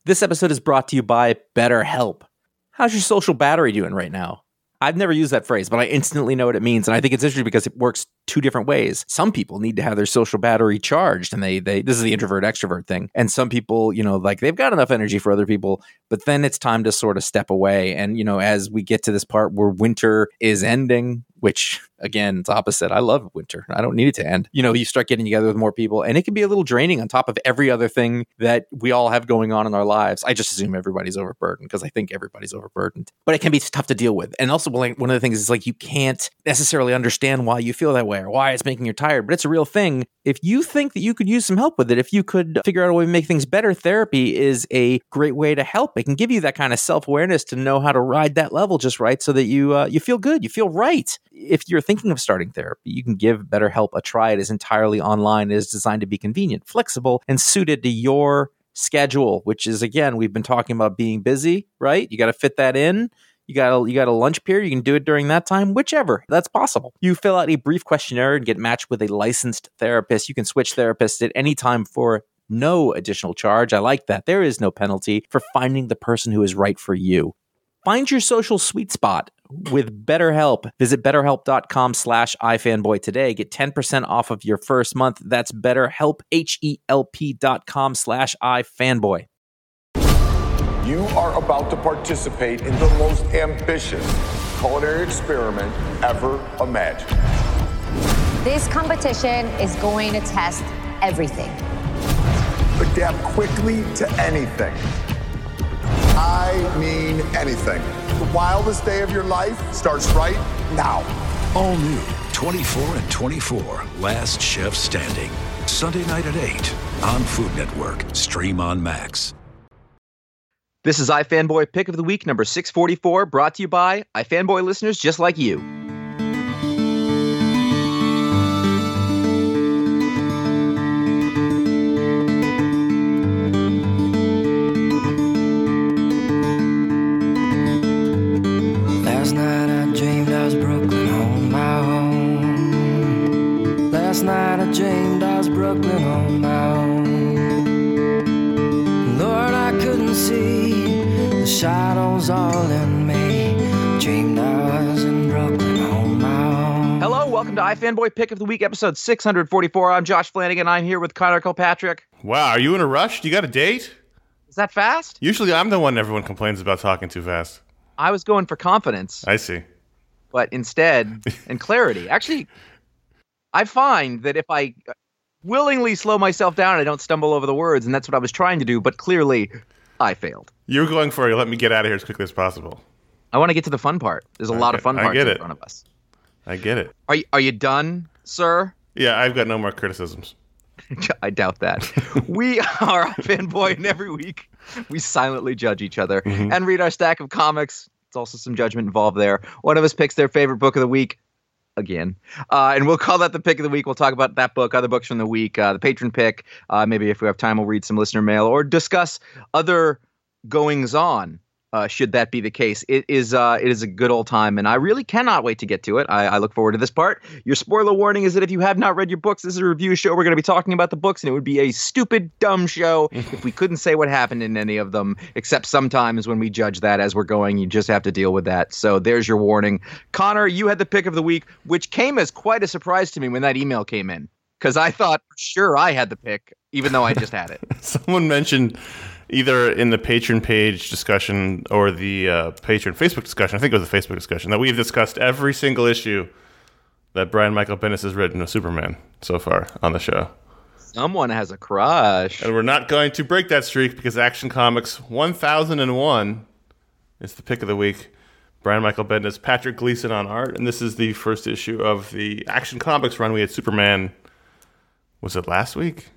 This episode is brought to you by BetterHelp. How's your social battery doing right now? I've never used that phrase, but I instantly know what it means. And I think it's interesting because it works two different ways. Some people need to have their social battery charged, and they this is the introvert extrovert thing. And some people, like they've got enough energy for other people, but then it's time to sort of step away. And, as we get to this part where winter is ending, which again, it's opposite. I love winter. I don't need it to end. You start getting together with more people, and it can be a little draining on top of every other thing that we all have going on in our lives. I just assume everybody's overburdened because I think everybody's overburdened, but it can be tough to deal with. And also, one of the things is like you can't necessarily understand why you feel that way or why it's making you tired, but it's a real thing. If you think that you could use some help with it, if you could figure out a way to make things better, therapy is a great way to help. It can give you that kind of self-awareness to know how to ride that level just right so that you feel good, you feel right. If you're thinking of starting therapy, you can give BetterHelp a try. It is entirely online. It is designed to be convenient, flexible, and suited to your schedule, which is, again, we've been talking about being busy, right? You got to fit that in. You got a lunch period. You can do it during that time, whichever. That's possible. You fill out a brief questionnaire and get matched with a licensed therapist. You can switch therapists at any time for no additional charge. I like that. There is no penalty for finding the person who is right for you. Find your social sweet spot with BetterHelp. Visit BetterHelp.com/iFanboy today. Get 10% off of your first month. That's BetterHelp, HELP.com/iFanboy. You are about to participate in the most ambitious culinary experiment ever imagined. This competition is going to test everything. Adapt quickly to anything. I mean anything. The wildest day of your life starts right now. All new 24 and 24, Last Chef Standing. Sunday night at 8 on Food Network. Stream on Max. This is iFanboy Pick of the Week, number 644, brought to you by iFanboy listeners just like you. Last night I dreamed I was Brooklyn on my own. Last night I dreamed I was Brooklyn on my own. Lord, I couldn't see the shadows all in me. Dreamed I was in Brooklyn on my own. Hello, welcome to iFanboy Pick of the Week, episode 644. I'm Josh Flanagan. I'm here with Connor Kilpatrick. Wow, are you in a rush? You got a date? Is that fast? Usually I'm the one everyone complains about talking too fast. I was going for confidence. I see. But instead, and clarity. Actually, I find that if I willingly slow myself down, I don't stumble over the words, and that's what I was trying to do, but clearly I failed. You're going for let me get out of here as quickly as possible. I want to get to the fun part. There's a lot of fun parts in front of us. I get it. Are you done, sir? Yeah, I've got no more criticisms. I doubt that. We are iFanboy, and every week we silently judge each other and read our stack of comics. It's also some judgment involved there. One of us picks their favorite book of the week. Again. And we'll call that the pick of the week. We'll talk about that book, other books from the week, the patron pick. Maybe if we have time, we'll read some listener mail or discuss other goings on. Should that be the case. It is a good old time, and I really cannot wait to get to it. I look forward to this part. Your spoiler warning is that if you have not read your books, this is a review show. We're going to be talking about the books, and it would be a stupid, dumb show if we couldn't say what happened in any of them, except sometimes when we judge that as we're going, you just have to deal with that. So there's your warning. Connor, you had the pick of the week, which came as quite a surprise to me when that email came in, because I thought for sure I had the pick, even though I just had it. Someone mentioned either in the patron page discussion or the patron Facebook discussion, I think it was the Facebook discussion, that we've discussed every single issue that Brian Michael Bendis has written of Superman so far on the show. Someone has a crush. And we're not going to break that streak because Action Comics 1001 is the pick of the week. Brian Michael Bendis, Patrick Gleason on art, and this is the first issue of the Action Comics run. We had Superman, was it last week?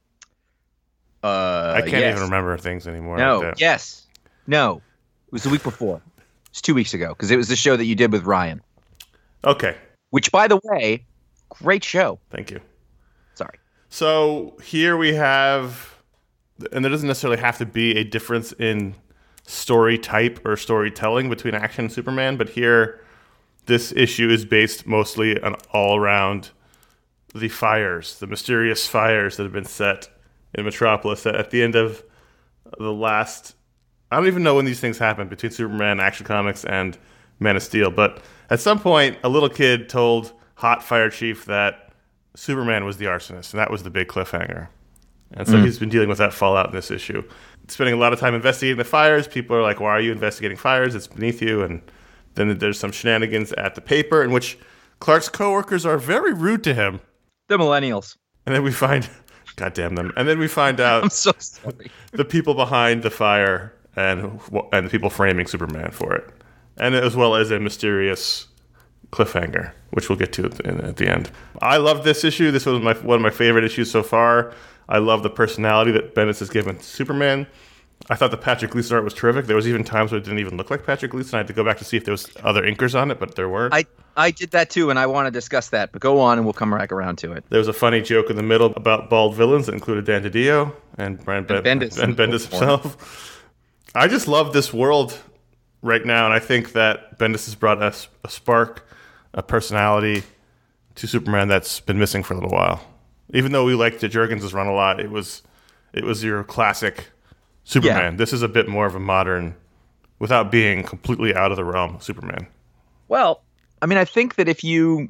I can't even remember things anymore. No, like that. Yes. No. It was the week before. It's 2 weeks ago, because it was the show that you did with Ryan. Okay. Which, by the way, great show. Thank you. Sorry. So here we have, and there doesn't necessarily have to be a difference in story type or storytelling between Action and Superman, but here this issue is based mostly on all around the fires, the mysterious fires that have been set in Metropolis at the end of the last... I don't even know when these things happened between Superman, Action Comics, and Man of Steel, but at some point, a little kid told Hot Fire Chief that Superman was the arsonist, and that was the big cliffhanger. And so he's been dealing with that fallout in this issue. Spending a lot of time investigating the fires. People are like, why are you investigating fires? It's beneath you. And then there's some shenanigans at the paper in which Clark's coworkers are very rude to him. The millennials. And then we find... God damn them. And then we find out I'm so sorry. the people behind the fire and the people framing Superman for it. And as well as a mysterious cliffhanger, which we'll get to at the end. I love this issue. This was one of my favorite issues so far. I love the personality that Bendis has given to Superman. I thought the Patrick Gleason art was terrific. There was even times where it didn't even look like Patrick Gleason. I had to go back to see if there was other inkers on it, but there weren't. I did that too, and I want to discuss that, but go on and we'll come back around to it. There was a funny joke in the middle about bald villains that included Dan DiDio and Bendis himself. I just love this world right now, and I think that Bendis has brought us a spark, a personality to Superman that's been missing for a little while. Even though we liked Jurgens' run a lot, it was your classic Superman. Yeah. This is a bit more of a modern, without being completely out of the realm of Superman. Well, I mean, I think that if you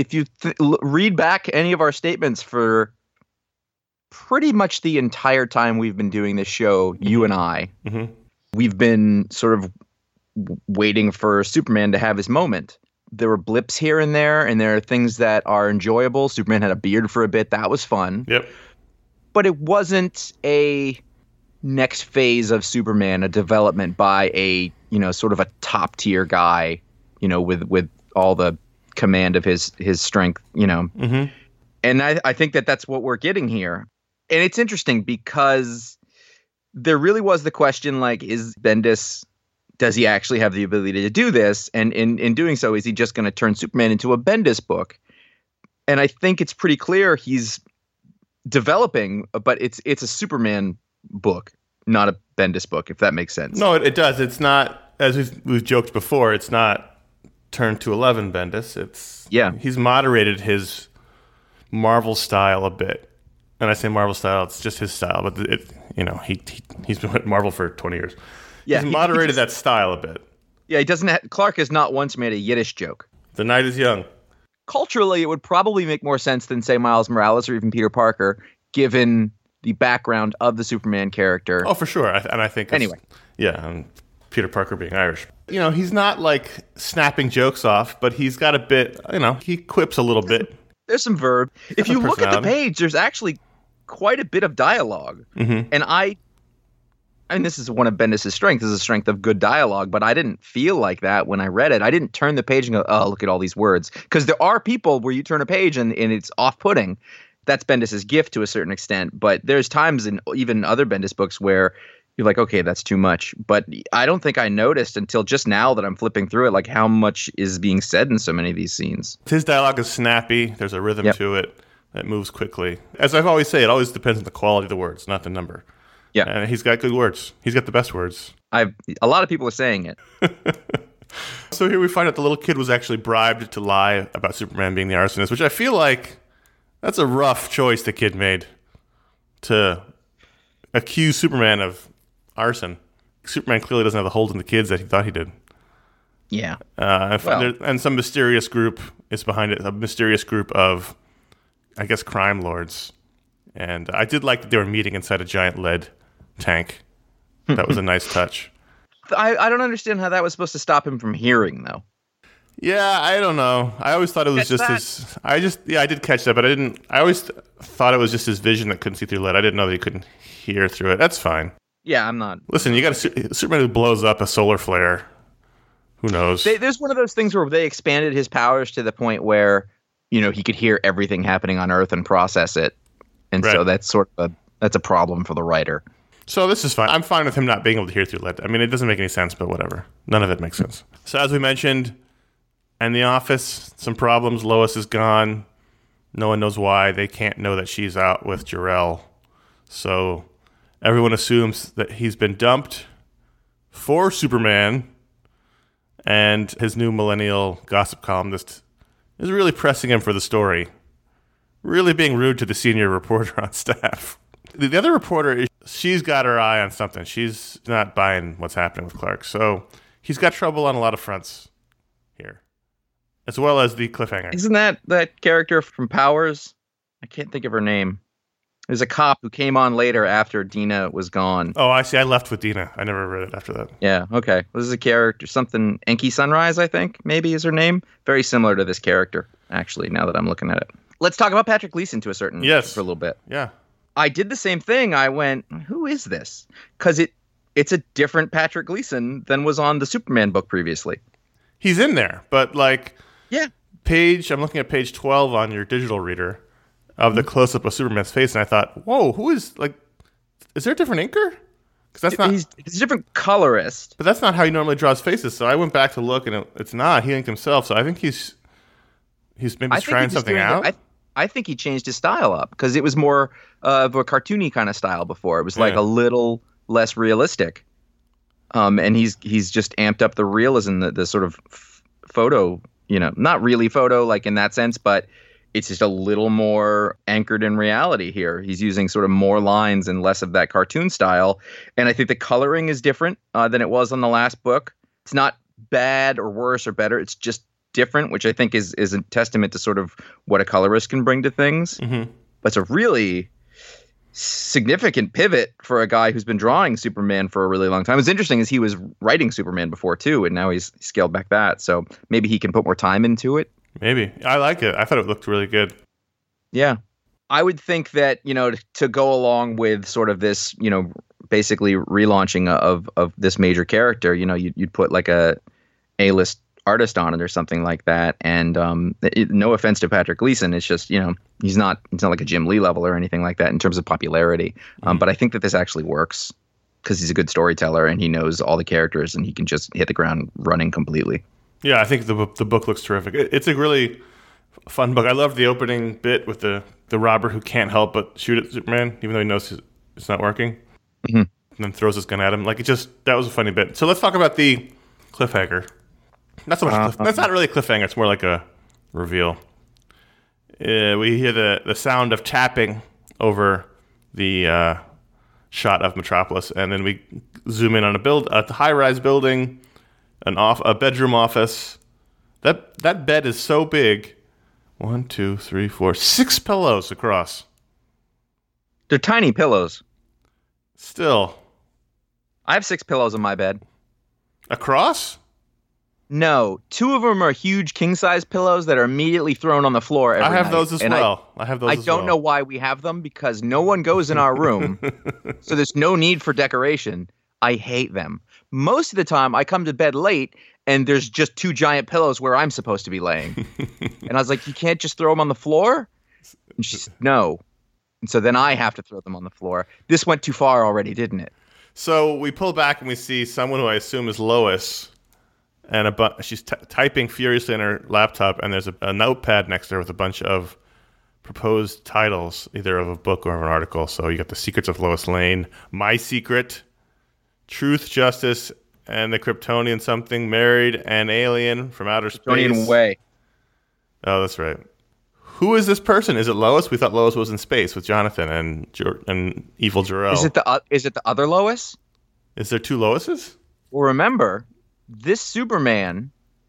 read back any of our statements for pretty much the entire time we've been doing this show, you and I, we've been sort of waiting for Superman to have his moment. There were blips here and there are things that are enjoyable. Superman had a beard for a bit. That was fun. Yep. But it wasn't a next phase of Superman, a development by a, sort of a top tier guy, with all the command of his strength, And I think that that's what we're getting here. And it's interesting because there really was the question, like, is Bendis... does he actually have the ability to do this? And in doing so, is he just going to turn Superman into a Bendis book? And I think it's pretty clear he's developing, but it's a Superman book, not a Bendis book, if that makes sense. No, it does. It's not, as we've joked before, it's not turned to 11 Bendis. He's moderated his Marvel style a bit. And I say Marvel style, it's just his style, but he's been with Marvel for 20 years. Yeah, he's moderated that style a bit. Yeah, he doesn't. Clark has not once made a Yiddish joke. The night is young. Culturally, it would probably make more sense than, say, Miles Morales or even Peter Parker, given the background of the Superman character. Oh, for sure. And I think anyway. Yeah, and Peter Parker being Irish. He's not like snapping jokes off, but he's got a bit. He quips a little bit. There's some verb. If you look at the page, there's actually quite a bit of dialogue, and I mean, this is one of Bendis' strengths, is the strength of good dialogue, but I didn't feel like that when I read it. I didn't turn the page and go, oh, look at all these words. Because there are people where you turn a page and it's off-putting. That's Bendis' gift to a certain extent. But there's times in even other Bendis books where you're like, okay, that's too much. But I don't think I noticed until just now that I'm flipping through it, like how much is being said in so many of these scenes. His dialogue is snappy. There's a rhythm to it that moves quickly. As I always say, it always depends on the quality of the words, not the number. Yeah, and he's got good words. He's got the best words. A lot of people are saying it. So here we find out the little kid was actually bribed to lie about Superman being the arsonist, which I feel like that's a rough choice the kid made to accuse Superman of arson. Superman clearly doesn't have the hold on the kids that he thought he did. Yeah. And some mysterious group is behind it. A mysterious group of, I guess, crime lords. And I did like that they were meeting inside a giant lead tank. That was a nice touch. I don't understand how that was supposed to stop him from hearing, though. Yeah, I don't know. I always thought it was just his... I did catch that, but I didn't... I always thought it was just his vision that couldn't see through lead. I didn't know that he couldn't hear through it. That's fine. Yeah, I'm not... Listen, you got a Superman who blows up a solar flare. Who knows? There's one of those things where they expanded his powers to the point where, he could hear everything happening on Earth and process it. And so that's that's a problem for the writer. So this is fine. I'm fine with him not being able to hear through lead. I mean, it doesn't make any sense, but whatever. None of it makes sense. So as we mentioned, in the office, some problems. Lois is gone. No one knows why. They can't know that she's out with Jor-El. So everyone assumes that he's been dumped for Superman. And his new millennial gossip columnist is really pressing him for the story. Really being rude to the senior reporter on staff. The other reporter she's got her eye on something. She's not buying what's happening with Clark. So he's got trouble on a lot of fronts here, as well as the cliffhanger. Isn't that character from Powers? I can't think of her name. There's a cop who came on later after Dina was gone. Oh, I see. I left with Dina. I never read it after that. Yeah, okay. This is a character, something, Enki Sunrise, I think, maybe is her name. Very similar to this character, actually, now that I'm looking at it. Let's talk about Patrick Gleason for a little bit. Yeah. I did the same thing. I went, who is this? Because it's a different Patrick Gleason than was on the Superman book previously. He's in there, but yeah. I'm looking at page 12 on your digital reader of the close-up of Superman's face, and I thought, whoa, who is, is there a different inker? Because that's not... He's a different colorist. But that's not how he normally draws faces, so I went back to look, and it's not. He inked himself, so I think he's maybe trying something out. I think he changed his style up, because it was more of a cartoony kind of style before. It was a little less realistic. And he's just amped up the realism, the sort of photo, not really photo like in that sense, but it's just a little more anchored in reality here. He's using sort of more lines and less of that cartoon style. And I think the coloring is different than it was on the last book. It's not bad or worse or better. It's just different, which I think is a testament to sort of what a colorist can bring to things. Mm-hmm. But it's a really significant pivot for a guy who's been drawing Superman for a really long time. What's interesting is he was writing Superman before too, and now he's scaled back that. So maybe he can put more time into it. Maybe. I like it. I thought it looked really good. Yeah. I would think that, to go along with sort of this, basically relaunching of this major character, you'd put like a A-list artist on it or something like that. And no offense to Patrick Gleason, it's just, he's not like a Jim Lee level or anything like that in terms of popularity. But I think that this actually works because he's a good storyteller and he knows all the characters and he can just hit the ground running completely. Yeah, I think the book looks terrific. It's a really fun book. I love the opening bit with the robber who can't help but shoot at Superman, even though he knows it's not working, and then throws his gun at him. That was a funny bit. So let's talk about the cliffhanger. Not so much. That's not really a cliffhanger. It's more like a reveal. We hear the sound of tapping over the shot of Metropolis, and then we zoom in on a high-rise building. A bedroom office. That bed is so big. 1, 2, 3, 4, 6 pillows across. They're tiny pillows. Still. I have 6 pillows in my bed. Across? No. 2 of them are huge king-size pillows that are immediately thrown on the floor every night. I have those as well. I don't know why we have them, because no one goes in our room. So there's no need for decoration. I hate them. Most of the time, I come to bed late, and there's just 2 giant pillows where I'm supposed to be laying. And I was like, you can't just throw them on the floor? And she said, no. And so then I have to throw them on the floor. This went too far already, didn't it? So we pull back, and we see someone who I assume is Lois, and she's typing furiously on her laptop, and there's a notepad next to her with a bunch of proposed titles, either of a book or of an article. So you got The Secrets of Lois Lane, My Secret, Truth, Justice, and the Kryptonian something, Married, an Alien from Outer Space. Kryptonian Way. Oh, that's right. Who is this person? Is it Lois? We thought Lois was in space with Jonathan and evil Jor-El. Is it the other Lois? Is there 2 Loises? Well, remember, this Superman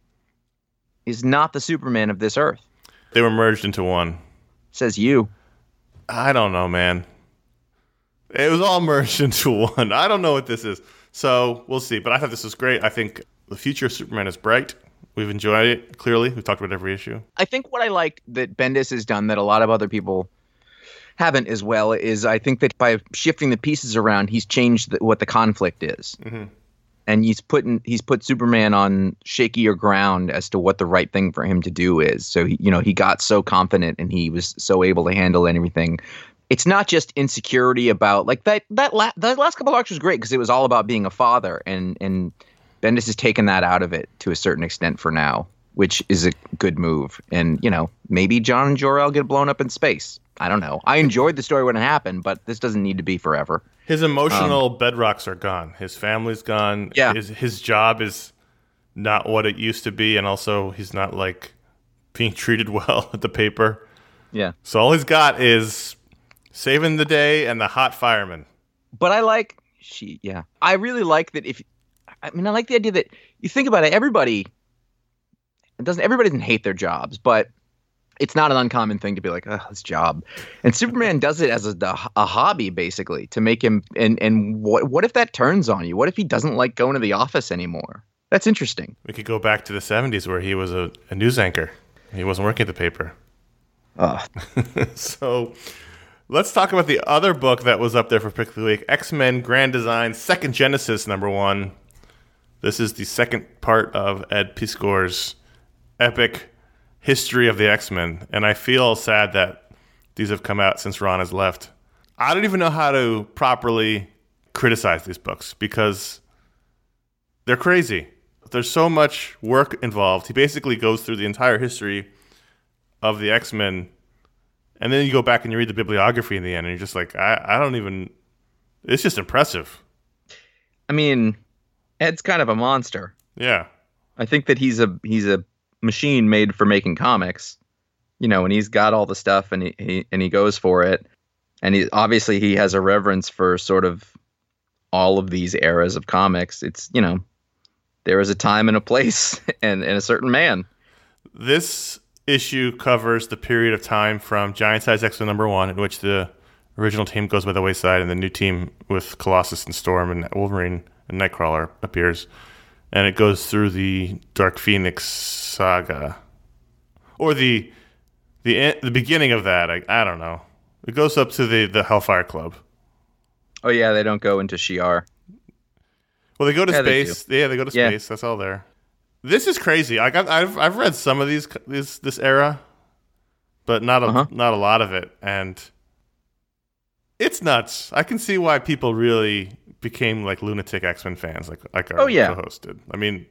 is not the Superman of this Earth. They were merged into one. Says you. I don't know, man. It was all merged into one. I don't know what this is. So we'll see. But I thought this was great. I think the future of Superman is bright. We've enjoyed it, clearly. We've talked about every issue. I think what I like that Bendis has done that a lot of other people haven't as well is I think that by shifting the pieces around, he's changed what the conflict is. Mm-hmm. And he's put Superman on shakier ground as to what the right thing for him to do is. So, he got so confident and he was so able to handle everything. It's not just insecurity about the last couple of arcs was great because it was all about being a father, and Bendis has taken that out of it to a certain extent for now, which is a good move. And maybe John and Jor-El get blown up in space. I don't know. I enjoyed the story when it happened, but this doesn't need to be forever. His emotional bedrocks are gone. His family's gone. Yeah. His job is not what it used to be, and also he's not being treated well at the paper. Yeah. So all he's got is saving the day and the hot fireman. But I like I really like that. I like the idea that you think about it. Everybody doesn't hate their jobs, but it's not an uncommon thing to be like, oh, this job. And Superman does it as a hobby, basically, to make him. And what if that turns on you? What if he doesn't like going to the office anymore? That's interesting. We could go back to the 70s where he was a news anchor. He wasn't working at the paper. So let's talk about the other book that was up there for Pick of the Week, X-Men Grand Design, Second Genesis, #1. This is the second part of Ed Piskor's epic history of the X-Men, and I feel sad that these have come out since Ron has left. I don't even know how to properly criticize these books because they're crazy. There's so much work involved. He basically goes through the entire history of the X-Men, and then you go back and you read the bibliography in the end, and you're just like, I don't even... It's just impressive. I mean, Ed's kind of a monster. Yeah. I think that he's a machine made for making comics, and he's got all the stuff and he goes for it. And he has a reverence for sort of all of these eras of comics. It's, there is a time and a place and a certain man. This issue covers the period of time from Giant Size X-Men #1, in which the original team goes by the wayside and the new team with Colossus and Storm and Wolverine and Nightcrawler appears. And it goes through the Dark Phoenix saga, or the beginning of that. I don't know. It goes up to the Hellfire Club. Oh yeah, they don't go into Shi'ar. Well, they go to space. They go to space. That's all there. This is crazy. I've read some of this era, but not a lot of it, and it's nuts. I can see why people really became like lunatic X-Men fans, like our co-host did. I mean,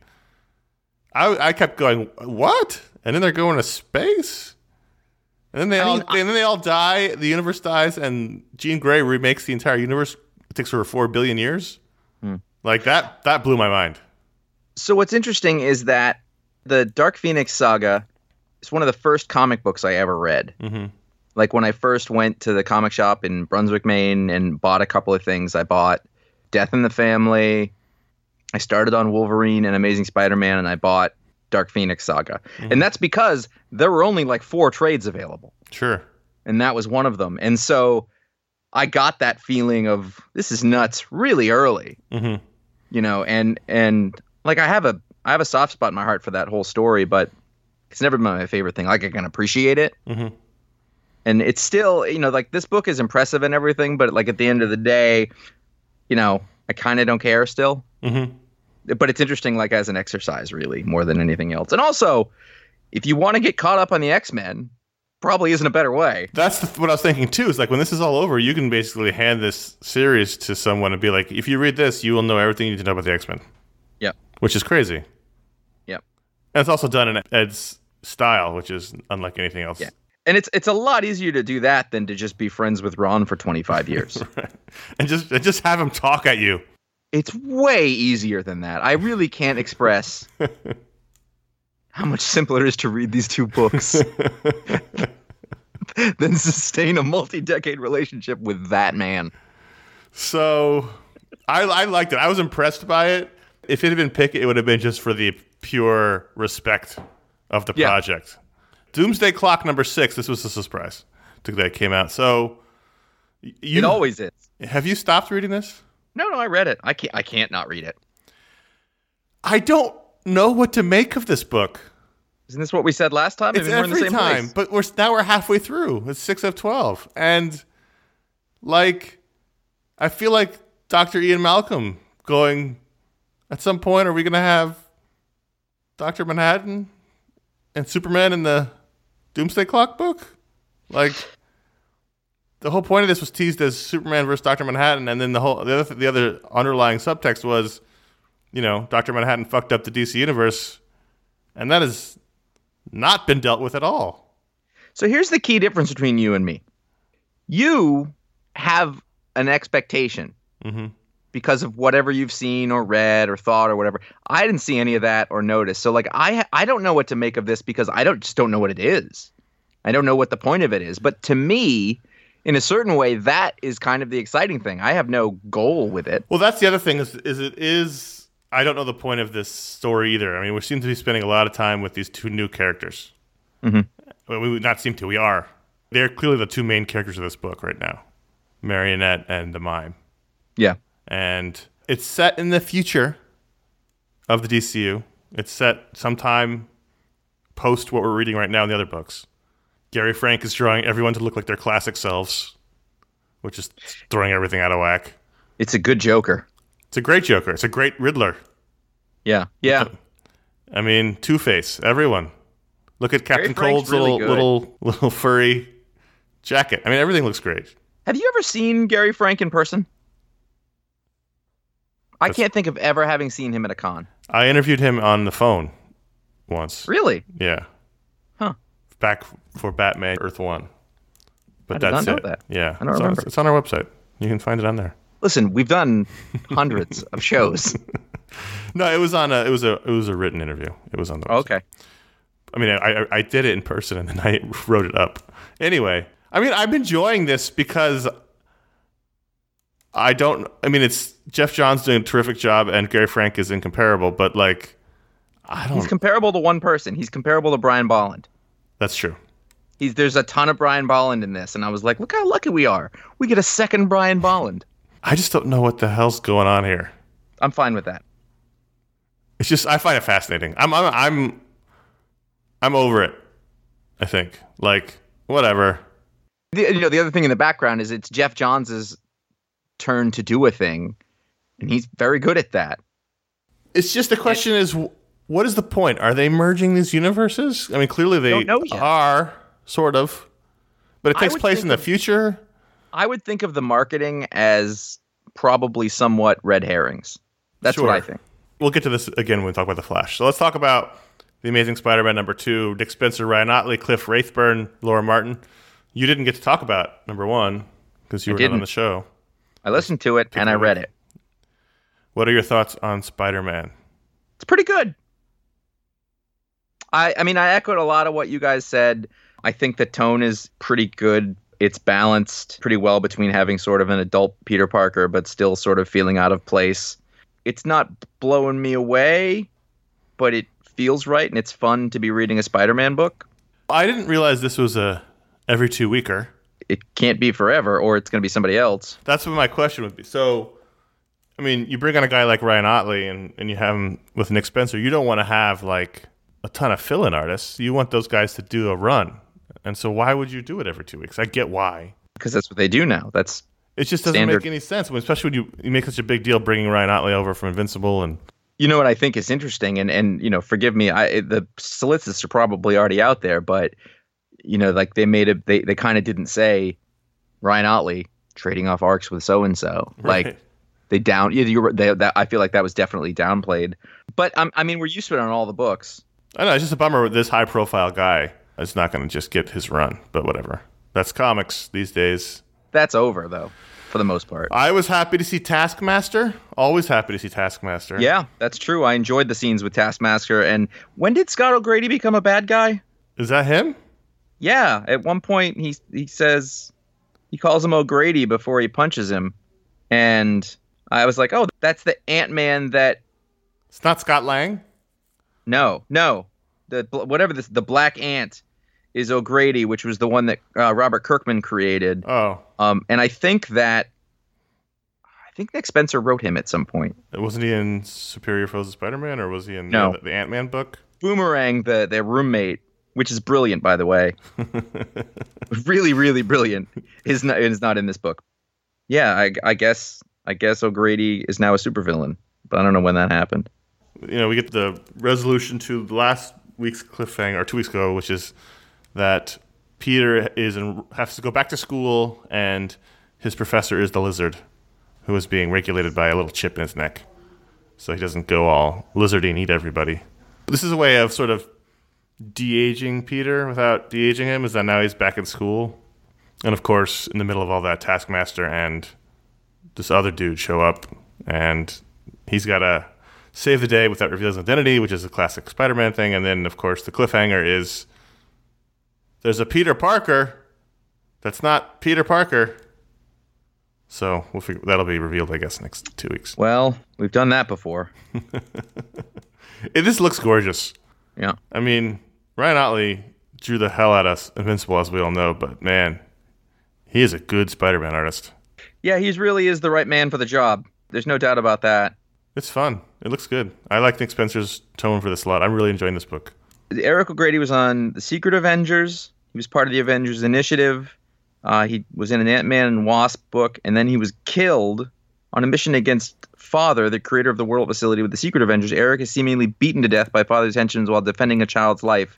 I kept going, what? And then they're going to space, and then they all die. The universe dies, and Jean Grey remakes the entire universe. It takes her 4 billion years. Like that blew my mind. So what's interesting is that the Dark Phoenix saga is one of the first comic books I ever read. Mm-hmm. Like when I first went to the comic shop in Brunswick, Maine, and bought a couple of things, I bought Death in the Family. I started on Wolverine and Amazing Spider-Man, and I bought Dark Phoenix Saga. Mm-hmm. And that's because there were only like 4 trades available. Sure. And that was one of them. And so I got that feeling of, this is nuts, really early. Mm-hmm. And like I have a soft spot in my heart for that whole story, but it's never been my favorite thing. Like I can appreciate it. Mm-hmm. And it's still, like this book is impressive and everything, but like at the end of the day, I kind of don't care still. Mm-hmm. But it's interesting, like as an exercise, really, more than anything else. And also, if you want to get caught up on the X-Men, probably isn't a better way. That's what I was thinking too. Is like when this is all over, you can basically hand this series to someone and be like, if you read this, you will know everything you need to know about the X-Men. Yep. Which is crazy. Yep. And it's also done in Ed's style, which is unlike anything else. Yeah. And it's a lot easier to do that than to just be friends with Ron for 25 years. Right. And just have him talk at you. It's way easier than that. I really can't express how much simpler it is to read these 2 books than sustain a multi-decade relationship with that man. So I liked it. I was impressed by it. If it had been Pickett, it would have been just for the pure respect of the project. Doomsday Clock #6. This was a surprise. That it came out. So it always is. Have you stopped reading this? No, I read it. I can't not read it. I don't know what to make of this book. Isn't this what we said last time? It's every time, but we're halfway through. It's 6 of 12, and like I feel like Dr. Ian Malcolm going. At some point, are we going to have Dr. Manhattan and Superman in the Doomsday Clock book? Like, the whole point of this was teased as Superman versus Dr. Manhattan, and then the other underlying subtext was, Dr. Manhattan fucked up the DC universe, and that has not been dealt with at all. So here's the key difference between you and me. You have an expectation. Mm-hmm. Because of whatever you've seen or read or thought or whatever. I didn't see any of that or notice. So like I don't know what to make of this because I just don't know what it is. I don't know what the point of it is. But to me, in a certain way, that is kind of the exciting thing. I have no goal with it. Well, that's the other thing is I don't know the point of this story either. I mean, we seem to be spending a lot of time with these two new characters. Mm-hmm. Well, we would not seem to. We are. They're clearly the two main characters of this book right now, Marionette and the Mime. Yeah. And it's set in the future of the DCU. It's set sometime post what we're reading right now in the other books. Gary Frank is drawing everyone to look like their classic selves, which is throwing everything out of whack. It's a good Joker. It's a great Joker. It's a great Riddler. Yeah. Yeah. I mean, Two-Face, everyone. Look at Captain Cold's really little furry jacket. I mean, everything looks great. Have you ever seen Gary Frank in person? I can't think of ever having seen him at a con. I interviewed him on the phone once. Really? Yeah. Huh. Back for Batman Earth 1. But I did that's not know it. that. Yeah. I don't remember. It's on our website. You can find it on there. Listen, we've done hundreds of shows. No, it was on it was a written interview. It was on the website. Okay. I mean, I did it in person and then I wrote it up. Anyway, I mean, I'm enjoying this because it's Jeff Johns doing a terrific job and Gary Frank is incomparable, but like, He's comparable to one person. He's comparable to Brian Bolland. That's true. There's a ton of Brian Bolland in this, and I was like, look how lucky we are. We get a second Brian Bolland. I just don't know what the hell's going on here. I'm fine with that. It's just, I find it fascinating. I'm over it, I think. Like, whatever. The other thing in the background is it's Jeff Johns' turn to do a thing, and he's very good at that. It's just the question is, what is the point? Are they merging these universes? I mean, clearly they are, sort of. But it takes place in the future? I would think of the marketing as probably somewhat red herrings. That's what I think. We'll get to this again when we talk about The Flash. So let's talk about The Amazing Spider-Man #2, Nick Spencer, Ryan Ottley, Cliff Rathburn, Laura Martin. You didn't get to talk about #1 because you were not on the show. I listened to it and I read it. What are your thoughts on Spider-Man? It's pretty good. I mean, I echoed a lot of what you guys said. I think the tone is pretty good. It's balanced pretty well between having sort of an adult Peter Parker, but still sort of feeling out of place. It's not blowing me away, but it feels right, and it's fun to be reading a Spider-Man book. I didn't realize this was a every 2-weeker. It can't be forever, or it's going to be somebody else. That's what my question would be. So, I mean, you bring on a guy like Ryan Ottley, and you have him with Nick Spencer. You don't want to have, like, a ton of fill-in artists. You want those guys to do a run. And so why would you do it every 2 weeks? I get why. Because that's what they do now. It just doesn't make any sense, especially when you make such a big deal bringing Ryan Ottley over from Invincible. And you know what I think is interesting, and forgive me, the solicits are probably already out there, but like they kind of didn't say Ryan Ottley trading off arcs with so and so. Like they I feel like that was definitely downplayed. But I mean, we're used to it on all the books. I know, it's just a bummer with this high profile guy. It's not going to just get his run, but whatever. That's comics these days. That's over, though, for the most part. I was happy to see Taskmaster. Always happy to see Taskmaster. Yeah, that's true. I enjoyed the scenes with Taskmaster. And when did Scott O'Grady become a bad guy? Is that him? Yeah. At one point, he says he calls him O'Grady before he punches him. And I was like, oh, that's the Ant-Man that... It's not Scott Lang? No. The Black Ant is O'Grady, which was the one that Robert Kirkman created. Oh. And I think Nick Spencer wrote him at some point. Wasn't he in Superior Foes of Spider-Man, or was he in the Ant-Man book? Boomerang, their roommate, which is brilliant, by the way. Really, really brilliant. Is not in this book. Yeah, I guess O'Grady is now a supervillain, but I don't know when that happened. We get the resolution to last week's cliffhanger, or 2 weeks ago, which is that Peter has to go back to school, and his professor is the lizard, who is being regulated by a little chip in his neck, so he doesn't go all lizardy and eat everybody. This is a way of sort of de-aging Peter without de-aging him, is that now he's back in school. And of course, in the middle of all that, Taskmaster and this other dude show up, and he's got to save the day without revealing his identity, which is a classic Spider-Man thing. And then, of course, the cliffhanger is there's a Peter Parker That's not Peter Parker. So that'll be revealed, I guess, next 2 weeks. Well, we've done that before. This looks gorgeous. Yeah. I mean, Ryan Otley drew the hell out of Invincible, as we all know, but man, he is a good Spider-Man artist. Yeah, he really is the right man for the job. There's no doubt about that. It's fun. It looks good. I like Nick Spencer's tone for this a lot. I'm really enjoying this book. Eric O'Grady was on The Secret Avengers. He was part of the Avengers Initiative. He was in an Ant-Man and Wasp book, and then he was killed on a mission against Father, the creator of the World Facility with the Secret Avengers. Eric is seemingly beaten to death by Father's henchmen while defending a child's life.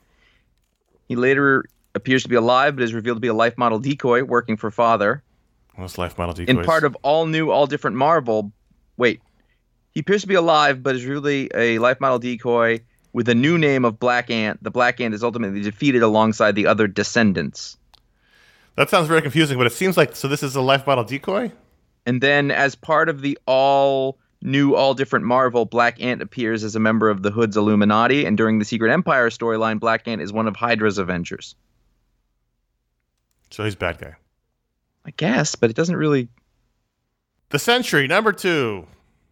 He later appears to be alive, but is revealed to be a life model decoy working for Father. What's life model decoys? In part of all new, all different Marvel. Wait. He appears to be alive, but is really a life model decoy with a new name of Black Ant. The Black Ant is ultimately defeated alongside the other descendants. That sounds very confusing, but it seems like, so this is a life model decoy? And then as part of the all new, all different Marvel, Black Ant appears as a member of the Hood's Illuminati, and during the Secret Empire storyline, Black Ant is one of Hydra's Avengers. So he's a bad guy. I guess, but it doesn't really... The Sentry, number 2.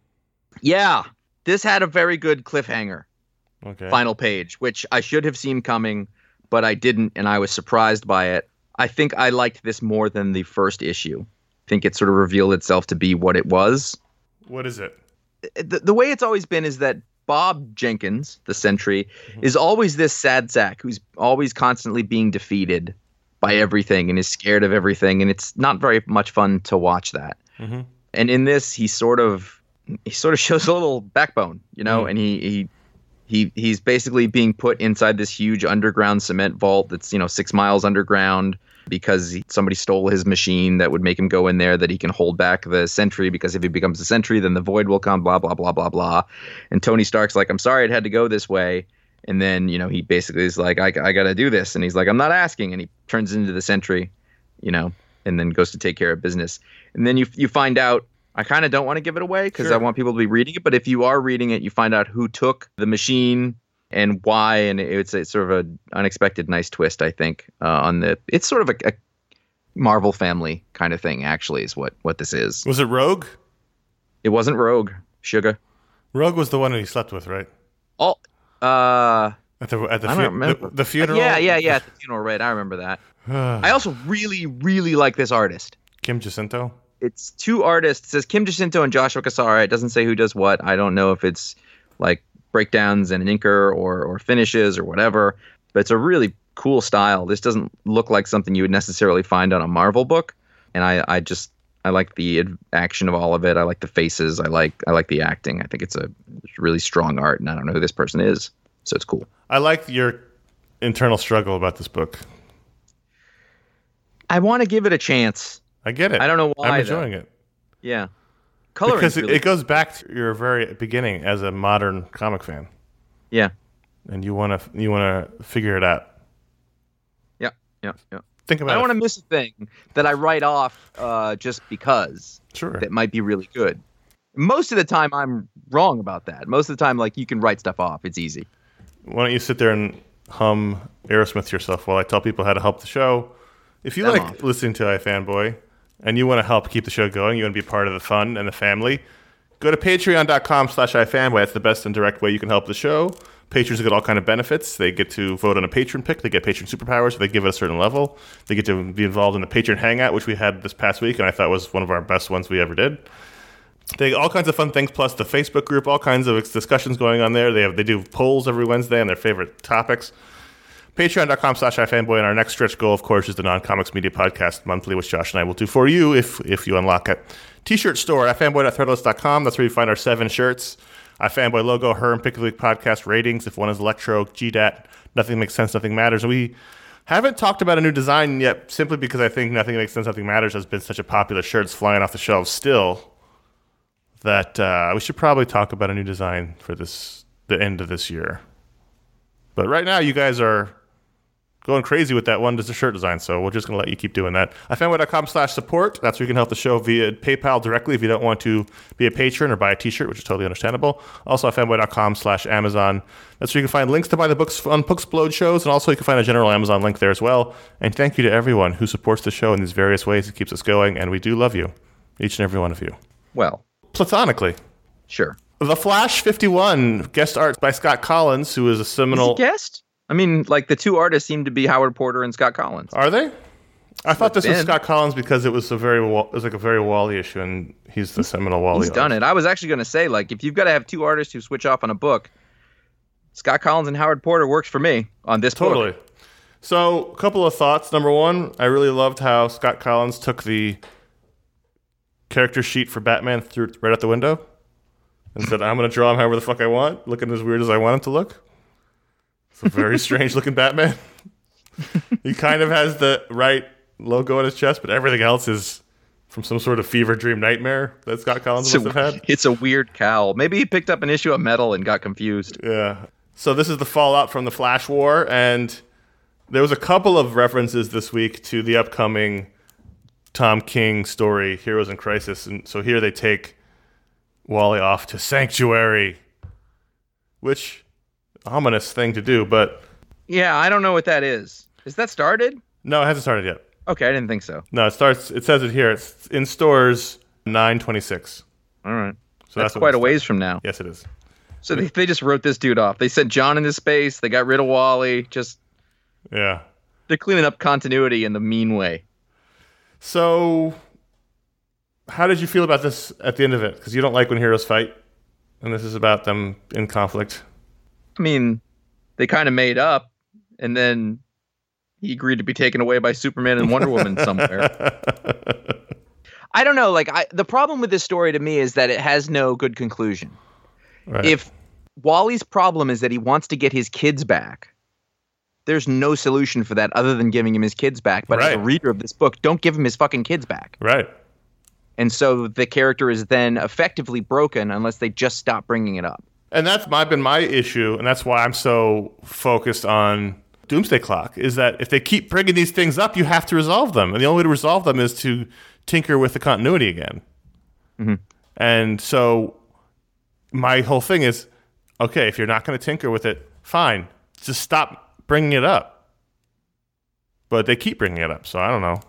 Yeah, this had a very good cliffhanger. Okay. Final page, which I should have seen coming, but I didn't, and I was surprised by it. I think I liked this more than the first issue. I think it sort of revealed itself to be what it was. What is it? The way it's always been is that Bob Jenkins, the Sentry, is always this sad sack who's always constantly being defeated by everything and is scared of everything, and it's not very much fun to watch that. Mm-hmm. And in this, he sort of shows a little backbone, and he's basically being put inside this huge underground cement vault that's 6 miles underground because somebody stole his machine that would make him go in there, that he can hold back the Sentry, because if he becomes a Sentry, then the Void will come, blah, blah, blah, blah, blah. And Tony Stark's like, I'm sorry it had to go this way. And then, he basically is like, I got to do this. And he's like, I'm not asking. And he turns into the Sentry, and then goes to take care of business. And then you find out, I kind of don't want to give it away because I want people to be reading it. But if you are reading it, you find out who took the machine and why. And it's sort of an unexpected nice twist, I think, it's sort of a Marvel family kind of thing, actually, is what this is. Was it Rogue? It wasn't Rogue. Sugar. Rogue was the one who he slept with, right? Oh, At the I don't remember. the funeral? Yeah, at the funeral, right. I remember that. I also really, really like this artist. Kim Jacinto? It's 2 artists. It says Kim Jacinto and Joshua Cassara. It doesn't say who does what. I don't know if it's like breakdowns and an inker or finishes or whatever, but it's a really cool style. This doesn't look like something you would necessarily find on a Marvel book, and I like the action of all of it. I like the faces. I like the acting. I think it's really strong art, and I don't know who this person is, so it's cool. I like your internal struggle about this book. I want to give it a chance. I get it. I don't know why. I'm enjoying it. Yeah. Coloring because really it goes back to your very beginning as a modern comic fan. Yeah. And you want to figure it out. Yeah. Think about it. I don't want to miss a thing that I write off just because. Sure. That might be really good. Most of the time I'm wrong about that. Most of the time, like, you can write stuff off. It's easy. Why don't you sit there and hum Aerosmith yourself while I tell people how to help the show? If you like listening to iFanboy and you want to help keep the show going, you want to be part of the fun and the family, go to patreon.com/iFanboy. That's the best and direct way you can help the show. Patrons get all kind of benefits. They get to vote on a patron pick. They get patron superpowers if they give it a certain level. They get to be involved in the patron hangout, which we had this past week, and I thought was one of our best ones we ever did. They get all kinds of fun things, plus the Facebook group, all kinds of discussions going on there. They do polls every Wednesday on their favorite topics. Patreon.com/iFanboy, and our next stretch goal, of course, is the Non-Comics Media Podcast Monthly, which Josh and I will do for you if you unlock it. T-shirt store, iFanboy.threadless.com. That's where you find our 7 shirts. iFanboy logo, Her and Pick of the Week podcast ratings. If one is Electro, GDAT, Nothing Makes Sense, Nothing Matters. We haven't talked about a new design yet, simply because I think Nothing Makes Sense, Nothing Matters has been such a popular shirt. It's flying off the shelves still, that we should probably talk about a new design for the end of this year. But right now, you guys are going crazy with that one shirt design, so we're just going to let you keep doing that. ifanboy.com/support. That's where you can help the show via PayPal directly if you don't want to be a patron or buy a t-shirt, which is totally understandable. Also, ifanboy.com/Amazon. That's where you can find links to buy the books on Booksplode shows, and also you can find a general Amazon link there as well. And thank you to everyone who supports the show in these various ways. It keeps us going, and we do love you, each and every one of you. Well, platonically. Sure. The Flash 51, guest art by Scott Collins, who is a seminal... Is he guest? I mean, like, the two artists seem to be Howard Porter and Scott Collins. Are they? I thought this was Scott Collins because it was a very Wally issue, and he's the seminal Wally. He's done it. I was actually going to say, like, if you've got to have two artists who switch off on a book, Scott Collins and Howard Porter works for me on this book. Totally. So, a couple of thoughts. Number one, I really loved how Scott Collins took the character sheet for Batman threw it right out the window and said, I'm going to draw him however the fuck I want, looking as weird as I want him to look. It's a very strange looking Batman. He kind of has the right logo on his chest, but everything else is from some sort of fever dream nightmare that Scott Collins must have had. It's a weird cowl. Maybe he picked up an issue of Metal and got confused. Yeah. So this is the fallout from the Flash War, and there was a couple of references this week to the upcoming Tom King story, Heroes in Crisis. And so here they take Wally off to Sanctuary, which ominous thing to do, but yeah, I don't know what that is. Is that started? No, it hasn't started yet. Okay, I didn't think so. No, it says it here. It's in stores 9/26. All right. So that's quite a ways from now. Yes, it is. So they just wrote this dude off. They sent John into space. They got rid of Wally. Yeah. They're cleaning up continuity in the mean way. So how did you feel about this at the end of it? Because you don't like when heroes fight, and this is about them in conflict. I mean, they kind of made up, and then he agreed to be taken away by Superman and Wonder Woman somewhere. I don't know. Like, the problem with this story to me is that it has no good conclusion. Right. If Wally's problem is that he wants to get his kids back, there's no solution for that other than giving him his kids back. But as a reader of this book, don't give him his fucking kids back. Right. And so the character is then effectively broken unless they just stop bringing it up. And that's been my issue, and that's why I'm so focused on Doomsday Clock, is that if they keep bringing these things up, you have to resolve them. And the only way to resolve them is to tinker with the continuity again. Mm-hmm. And so my whole thing is, okay, if you're not going to tinker with it, fine. Just stop bringing it up. But they keep bringing it up, so I don't know.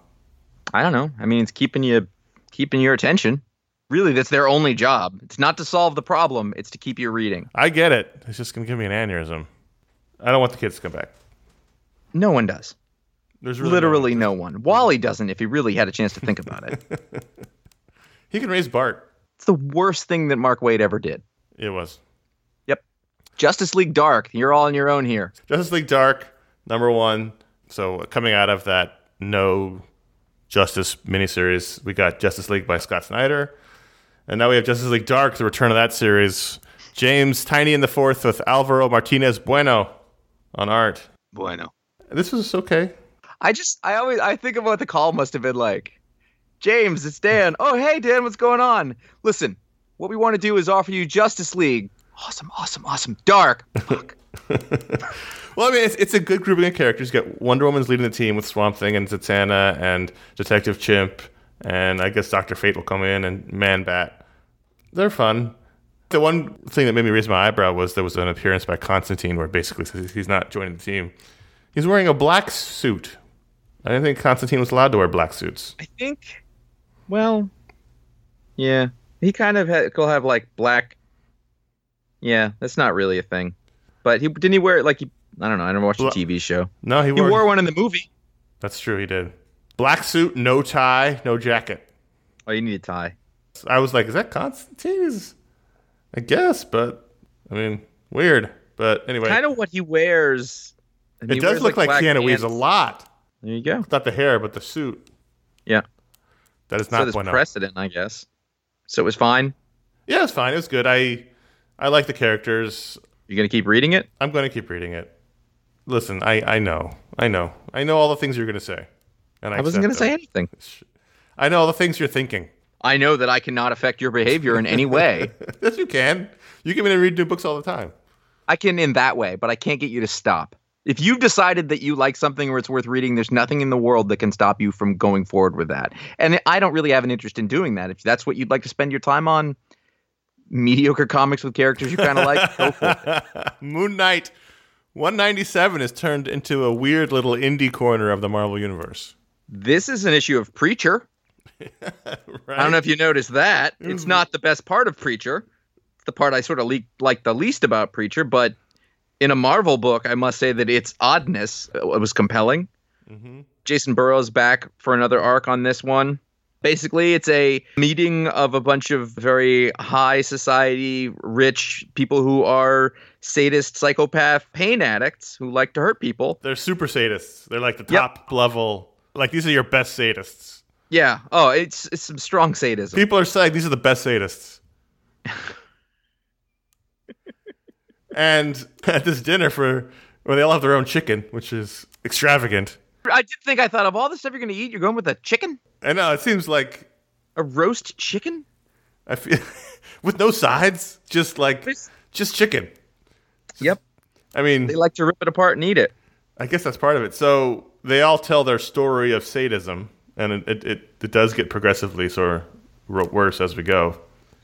I mean, it's keeping your attention. Really, that's their only job. It's not to solve the problem. It's to keep you reading. I get it. It's just going to give me an aneurysm. I don't want the kids to come back. No one does. There's literally no one. Wally doesn't if he really had a chance to think about it. He can raise Bart. It's the worst thing that Mark Waid ever did. It was. Yep. Justice League Dark. You're all on your own here. Justice League Dark, #1. So coming out of that No Justice miniseries, we got Justice League by Scott Snyder. And now we have Justice League Dark, the return of that series. James Tiny in the fourth with Alvaro Martinez Bueno on art. Bueno. This was okay. I think of what the call must have been like. James, it's Dan. Oh, hey, Dan, what's going on? Listen, what we want to do is offer you Justice League. Awesome. Dark. Fuck. Well, I mean, it's a good grouping of characters. You got Wonder Woman's leading the team with Swamp Thing and Zatanna and Detective Chimp. And I guess Dr. Fate will come in and Man-Bat. They're fun. The one thing that made me raise my eyebrow was there was an appearance by Constantine where basically says he's not joining the team. He's wearing a black suit. I didn't think Constantine was allowed to wear black suits. I think, well, yeah. He kind of could have like black. Yeah, that's not really a thing. But didn't he wear it like I don't know. I never watched the TV show. No, he wore one in the movie. That's true, he did. Black suit, no tie, no jacket. Oh, you need a tie. I was like, is that Constantine? I guess, but, I mean, weird. But anyway. Kind of what he wears. It does look like Keanu Reeves a lot. There you go. Not the hair, but the suit. Yeah. That is not Bueno. Precedent, I guess. So it was fine? Yeah, it was fine. It was good. I like the characters. You going to keep reading it? I'm going to keep reading it. Listen, I know all the things you're going to say. And I wasn't going to say anything. I know all the things you're thinking. I know that I cannot affect your behavior in any way. Yes, you can. You get me to read new books all the time. I can in that way, but I can't get you to stop. If you've decided that you like something or it's worth reading, there's nothing in the world that can stop you from going forward with that. And I don't really have an interest in doing that. If that's what you'd like to spend your time on, mediocre comics with characters you kind of like, go for it. Moon Knight 197 is turned into a weird little indie corner of the Marvel Universe. This is an issue of Preacher. Right? I don't know if you noticed that. It's not the best part of Preacher. It's the part I sort of like the least about Preacher, but in a Marvel book, I must say that its oddness was compelling. Mm-hmm. Jason Burrows back for another arc on this one. Basically, it's a meeting of a bunch of very high society, rich people who are sadist, psychopath, pain addicts who like to hurt people. They're super sadists. They're like the top level. Like, these are your best sadists. Yeah. Oh, it's some strong sadism. People are saying these are the best sadists. And at this dinner where they all have their own chicken, which is extravagant. I thought of all the stuff you're going to eat, you're going with a chicken? I know, it seems like a roast chicken? I feel with no sides, just chicken. Yep. I mean, they like to rip it apart and eat it. I guess that's part of it. So they all tell their story of sadism, and it does get progressively sort of worse as we go.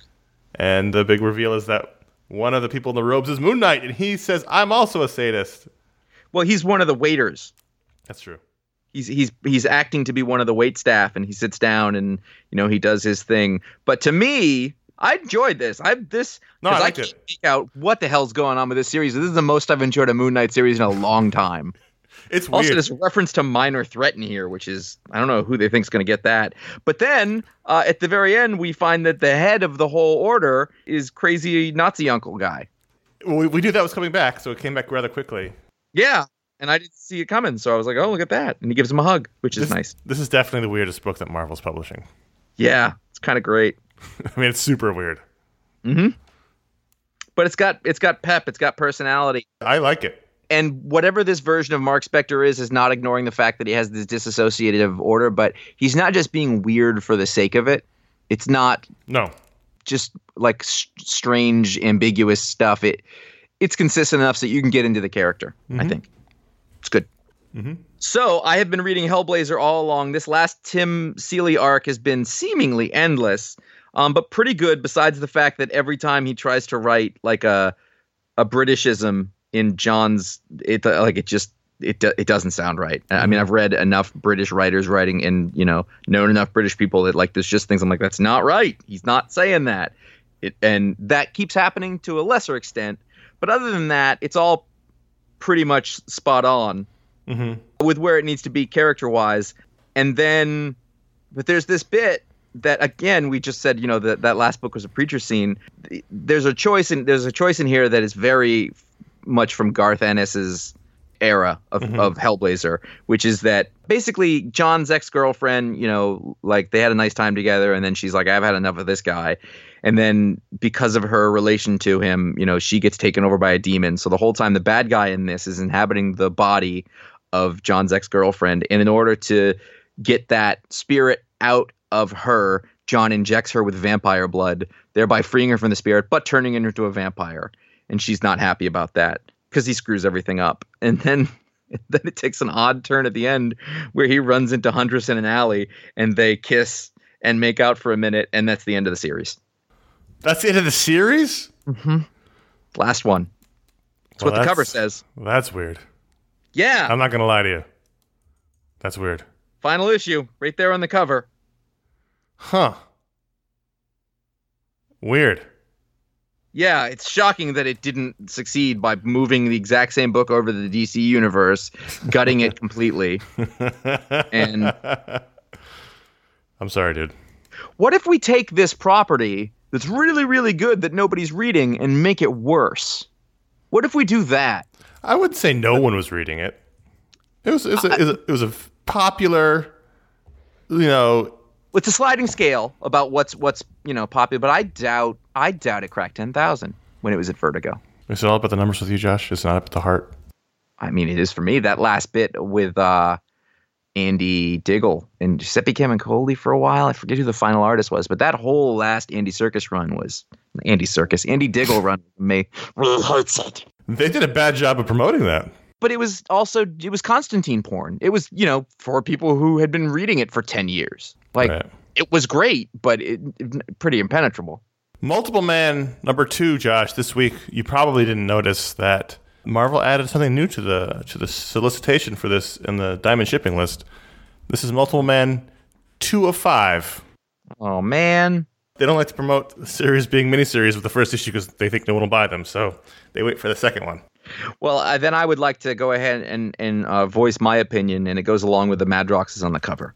And the big reveal is that one of the people in the robes is Moon Knight, and he says, "I'm also a sadist." Well, he's one of the waiters. That's true. He's acting to be one of the wait staff, and he sits down and he does his thing. But to me, I enjoyed this. I liked it. Figure out what the hell's going on with this series. This is the most I've enjoyed a Moon Knight series in a long time. It's weird. Also, there's a reference to Minor Threat in here, which is, I don't know who they think's going to get that. But then at the very end, we find that the head of the whole order is crazy Nazi uncle guy. Well, we knew that was coming back, so it came back rather quickly. Yeah, and I didn't see it coming, so I was like, oh, look at that. And he gives him a hug, which is nice. This is definitely the weirdest book that Marvel's publishing. Yeah, it's kind of great. I mean, it's super weird. Mm-hmm. But it's got pep, it's got personality. I like it. And whatever this version of Mark Spector is not ignoring the fact that he has this disassociative order, but he's not just being weird for the sake of it. It's not just like strange, ambiguous stuff. It's consistent enough so you can get into the character, I think. It's good. Mm-hmm. So I have been reading Hellblazer all along. This last Tim Seeley arc has been seemingly endless, but pretty good besides the fact that every time he tries to write like a Britishism in John's, it doesn't sound right. I mean, I've read enough British writers writing and, known enough British people that like, there's just things I'm like, that's not right. He's not saying that. And that keeps happening to a lesser extent. But other than that, it's all pretty much spot on with where it needs to be character-wise. And then, but there's this bit that, again, we just said, that last book was a Preacher scene. There's a choice in here that is very much from Garth Ennis's era of Hellblazer, which is that basically John's ex-girlfriend, they had a nice time together, and then she's like, I've had enough of this guy. And then because of her relation to him, she gets taken over by a demon. So the whole time the bad guy in this is inhabiting the body of John's ex-girlfriend. And in order to get that spirit out of her, John injects her with vampire blood, thereby freeing her from the spirit, but turning her into a vampire. And she's not happy about that because he screws everything up. And then it takes an odd turn at the end where he runs into Huntress in an alley and they kiss and make out for a minute. And that's the end of the series. That's the end of the series? Mm-hmm. Last one. That's what the cover says. That's weird. Yeah. I'm not going to lie to you. That's weird. Final issue, right there on the cover. Huh. Weird. Yeah, it's shocking that it didn't succeed by moving the exact same book over to the DC universe, gutting it completely. And I'm sorry, dude. What if we take this property that's really, really good that nobody's reading and make it worse? What if we do that? I would say no one was reading it. It was a popular, It's a sliding scale about what's popular, but I doubt it cracked 10,000 when it was at Vertigo. Is it all about the numbers with you, Josh? It's not about the heart. I mean, it is for me. That last bit with Andy Diggle and Giuseppe Camuncoli for a while. I forget who the final artist was, but that whole last Andy Diggle run really hurts it. They did a bad job of promoting that. but it was Constantine porn. It was, for people who had been reading it for 10 years. Like, Right. It was great, but it pretty impenetrable. Multiple Man number 2, Josh. This week, you probably didn't notice that Marvel added something new to the solicitation for this in the Diamond shipping list. This is Multiple Man 2 of 5. Oh, man. They don't like to promote the series being miniseries with the first issue because they think no one will buy them, so they wait for the second one. Well, then I would like to go ahead and voice my opinion, and it goes along with the Madrox is on the cover.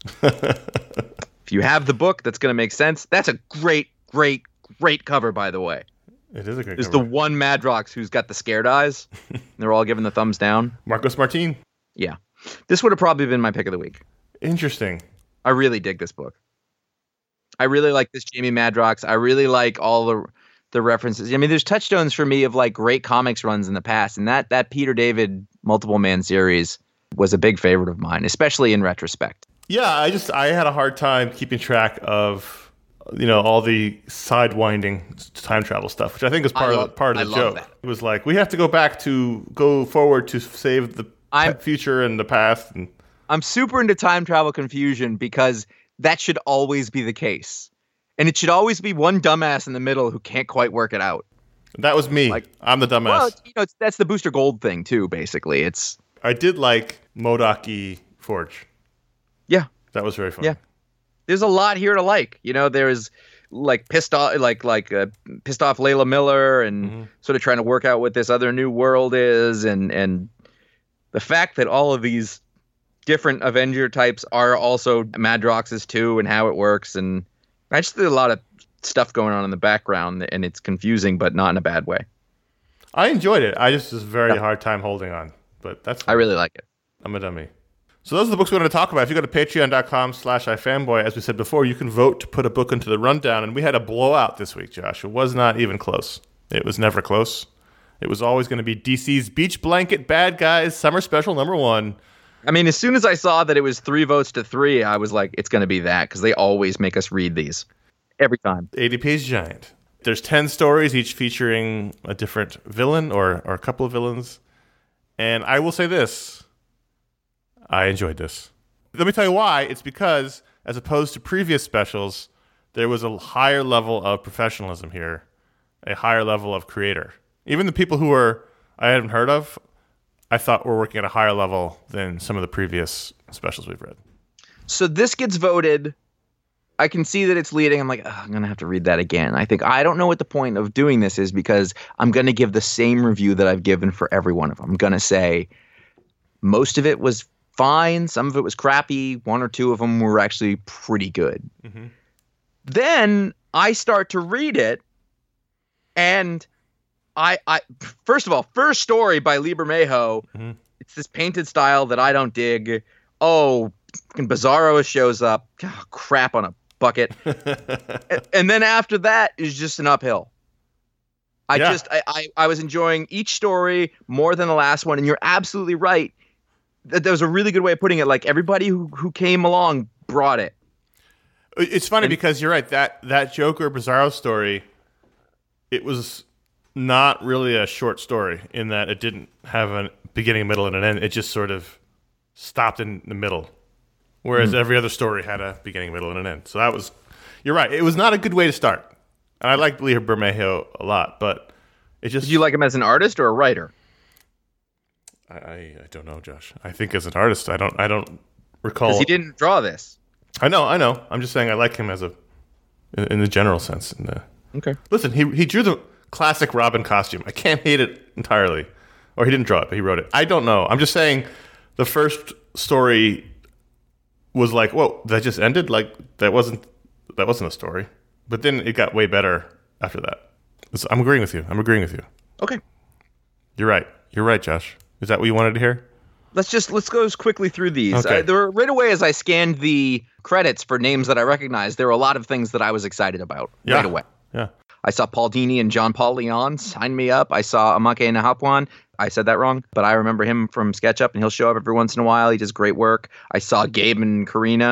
If you have the book, that's going to make sense. That's a great, great, great cover, by the way. It is a great There's cover. the one Madrox who's got the scared eyes. They're all giving the thumbs down. Marcos Martin. Yeah. This would have probably been my pick of the week. Interesting. I really dig this book. I really like this Jamie Madrox. I really like all the references. I mean, there's touchstones for me of like great comics runs in the past, and that Peter David Multiple Man series was a big favorite of mine, especially in retrospect. Yeah, I had a hard time keeping track of all the sidewinding time travel stuff, which I think is part of the joke. That. It was like we have to go forward to save the future and the past. And I'm super into time travel confusion because that should always be the case. And it should always be one dumbass in the middle who can't quite work it out. that was me. I'm the dumbass. Well, that's the Booster Gold thing too. Basically, I did like MODOK Forge. Yeah, that was very fun. Yeah, there's a lot here to like. There's like pissed off Layla Miller and sort of trying to work out what this other new world is, and the fact that all of these different Avenger types are also Madroxes too, and how it works. And I just did a lot of stuff going on in the background, and it's confusing, but not in a bad way. I enjoyed it. I just was very hard time holding on, but that's fine. I really like it. I'm a dummy. So those are the books we wanted to talk about. If you go to patreon.com/ifanboy, as we said before, you can vote to put a book into the rundown. And we had a blowout this week, Josh. It was not even close. It was never close. It was always going to be DC's Beach Blanket Bad Guys Summer Special #1. I mean, as soon as I saw that it was 3 votes to 3, I was like, it's going to be that, because they always make us read these. Every time. 80 page giant. There's 10 stories, each featuring a different villain or a couple of villains. And I will say this. I enjoyed this. Let me tell you why. It's because, as opposed to previous specials, there was a higher level of professionalism here, a higher level of creator. Even the people who I hadn't heard of, I thought were working at a higher level than some of the previous specials we've read. So this gets voted. I can see that it's leading. I'm like, I'm going to have to read that again. I don't know what the point of doing this is, because I'm going to give the same review that I've given for every one of them. I'm going to say most of it was fine. Some of it was crappy. 1 or 2 of them were actually pretty good. Mm-hmm. Then I start to read it, and I first of all, first story by Lee Bermejo. Mm-hmm. It's this painted style that I don't dig. Oh, Bizarro shows up. Oh, crap on a bucket. And then after that is just an uphill. I was enjoying each story more than the last one. And you're absolutely right. That was a really good way of putting it. Like, everybody who came along brought it. It's funny because you're right. That Joker Bizarro story, it was not really a short story in that it didn't have a beginning, middle, and an end. It just sort of stopped in the middle. Whereas every other story had a beginning, middle, and an end. So you're right. It was not a good way to start. And I like Lee Bermejo a lot, but it just... Did you like him as an artist or a writer? I don't know, Josh. I think as an artist, I don't recall... Because he didn't draw this. I know. I'm just saying I like him in the general sense. Okay. Listen, he drew the classic Robin costume. I can't hate it entirely. Or he didn't draw it, but he wrote it. I don't know. I'm just saying the first story was like, whoa, that just ended? Like, that wasn't a story. But then it got way better after that. I'm agreeing with you. Okay. You're right, Josh. Is that what you wanted to hear? Let's go quickly through these. Okay. Right away, as I scanned the credits for names that I recognized, there were a lot of things that I was excited about right away. Yeah. I saw Paul Dini and John Paul Leon sign me up. I saw Amake Nahapwan. I said that wrong, but I remember him from SketchUp, and he'll show up every once in a while. He does great work. I saw Gabe and Karina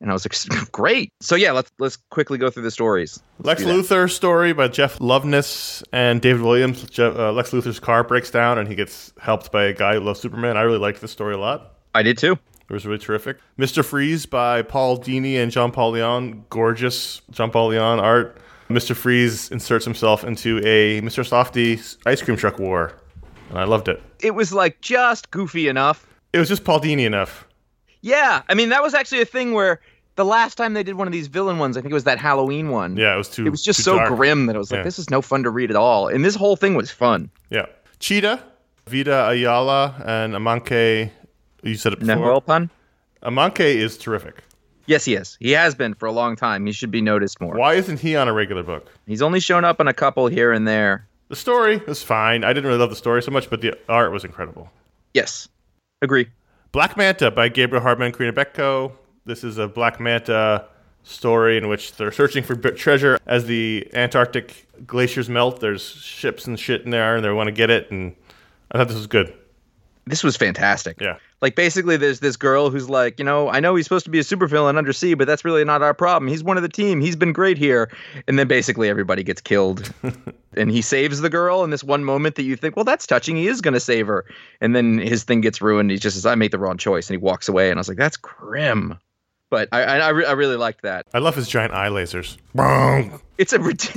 And I was like, great. So yeah, let's quickly go through the stories. Lex Luthor story by Jeff Loveness and David Williams. Lex Luthor's car breaks down and he gets helped by a guy who loves Superman. I really liked this story a lot. I did too. It was really terrific. Mr. Freeze by Paul Dini and Jean-Paul Leon. Gorgeous Jean-Paul Leon art. Mr. Freeze inserts himself into a Mr. Softy ice cream truck war. And I loved it. It was like just goofy enough. It was just Paul Dini enough. Yeah. I mean, that was actually a thing where the last time they did one of these villain ones, I think it was that Halloween one. Yeah, it was too. It was just too so dark. grim that it was like, this is no fun to read at all. And this whole thing was fun. Yeah. Cheetah, Vida Ayala, and Amanke. You said it before. Nahuelpan? Amanke is terrific. Yes, he is. He has been for a long time. He should be noticed more. Why isn't he on a regular book? He's only shown up in a couple here and there. The story was fine. I didn't really love the story so much, but the art was incredible. Yes. Agree. Black Manta by Gabriel Hardman, Karina Becko. This is a Black Manta story in which they're searching for treasure as the Antarctic glaciers melt. There's ships and shit in there, and they want to get it, and I thought this was good. This was fantastic. Yeah. Like, basically, there's this girl who's like, I know he's supposed to be a supervillain undersea, but that's really not our problem. He's one of the team. He's been great here. And then basically everybody gets killed. And he saves the girl in this one moment that you think, well, that's touching. He is going to save her. And then his thing gets ruined. He just says, I made the wrong choice. And he walks away. And I was like, that's grim. But I really liked that. I love his giant eye lasers. It's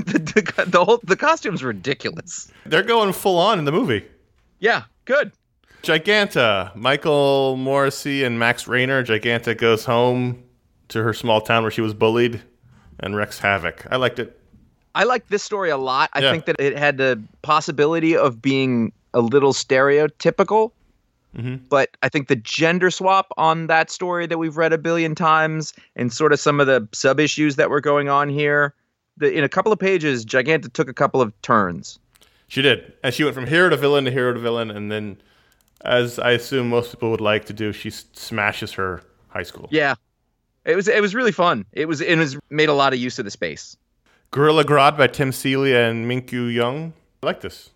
the costume's ridiculous. They're going full on in the movie. Yeah, good. Giganta, Michael Morrissey and Max Rayner. Giganta goes home to her small town where she was bullied and wreaks havoc. I liked it. I liked this story a lot. I think that it had the possibility of being a little stereotypical. Mm-hmm. But I think the gender swap on that story that we've read a billion times and sort of some of the sub-issues that were going on here, in a couple of pages, Giganta took a couple of turns. She did. And she went from hero to villain, and then, as I assume most people would like to do, she smashes her high school. Yeah. It was really fun. It was made a lot of use of the space. Gorilla Grodd by Tim Seeley and Minku Young. I like this.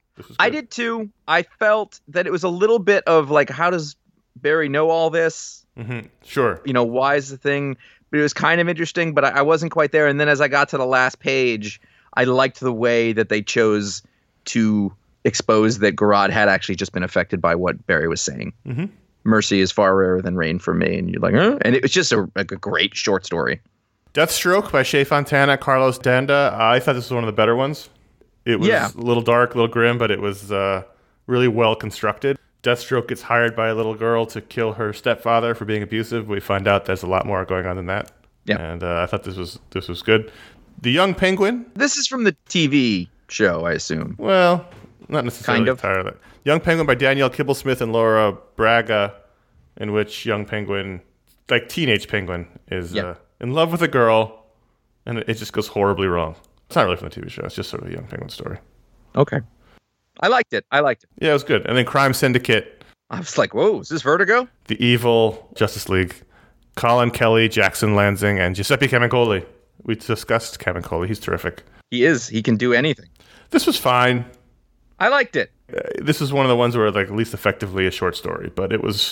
I did too. I felt that it was a little bit of like, how does Barry know all this? Mm-hmm. Sure. Why is the thing? But it was kind of interesting, but I wasn't quite there. And then as I got to the last page, I liked the way that they chose to expose that Grodd had actually just been affected by what Barry was saying. Mm-hmm. Mercy is far rarer than rain for me. And you're like, huh? And it was just a great short story. Deathstroke by Shea Fontana, Carlos Danda. I thought this was one of the better ones. It was a little dark, a little grim, but it was really well constructed. Deathstroke gets hired by a little girl to kill her stepfather for being abusive. We find out there's a lot more going on than that. Yeah. And I thought this was good. The Young Penguin. This is from the TV show, I assume. Well, not necessarily. Kind of. Entirely. Young Penguin by Danielle Kibblesmith and Laura Braga, in which Young Penguin, like teenage Penguin, is in love with a girl, and it just goes horribly wrong. It's not really from the TV show. It's just sort of a Young Penguin story. Okay. I liked it. Yeah, it was good. And then Crime Syndicate. I was like, whoa, is this Vertigo? The Evil Justice League. Colin Kelly, Jackson Lansing, and Giuseppe Cavancoli. We discussed Cavancoli. He's terrific. He is. He can do anything. This was fine. I liked it. This is one of the ones where, like, at least effectively a short story, but it was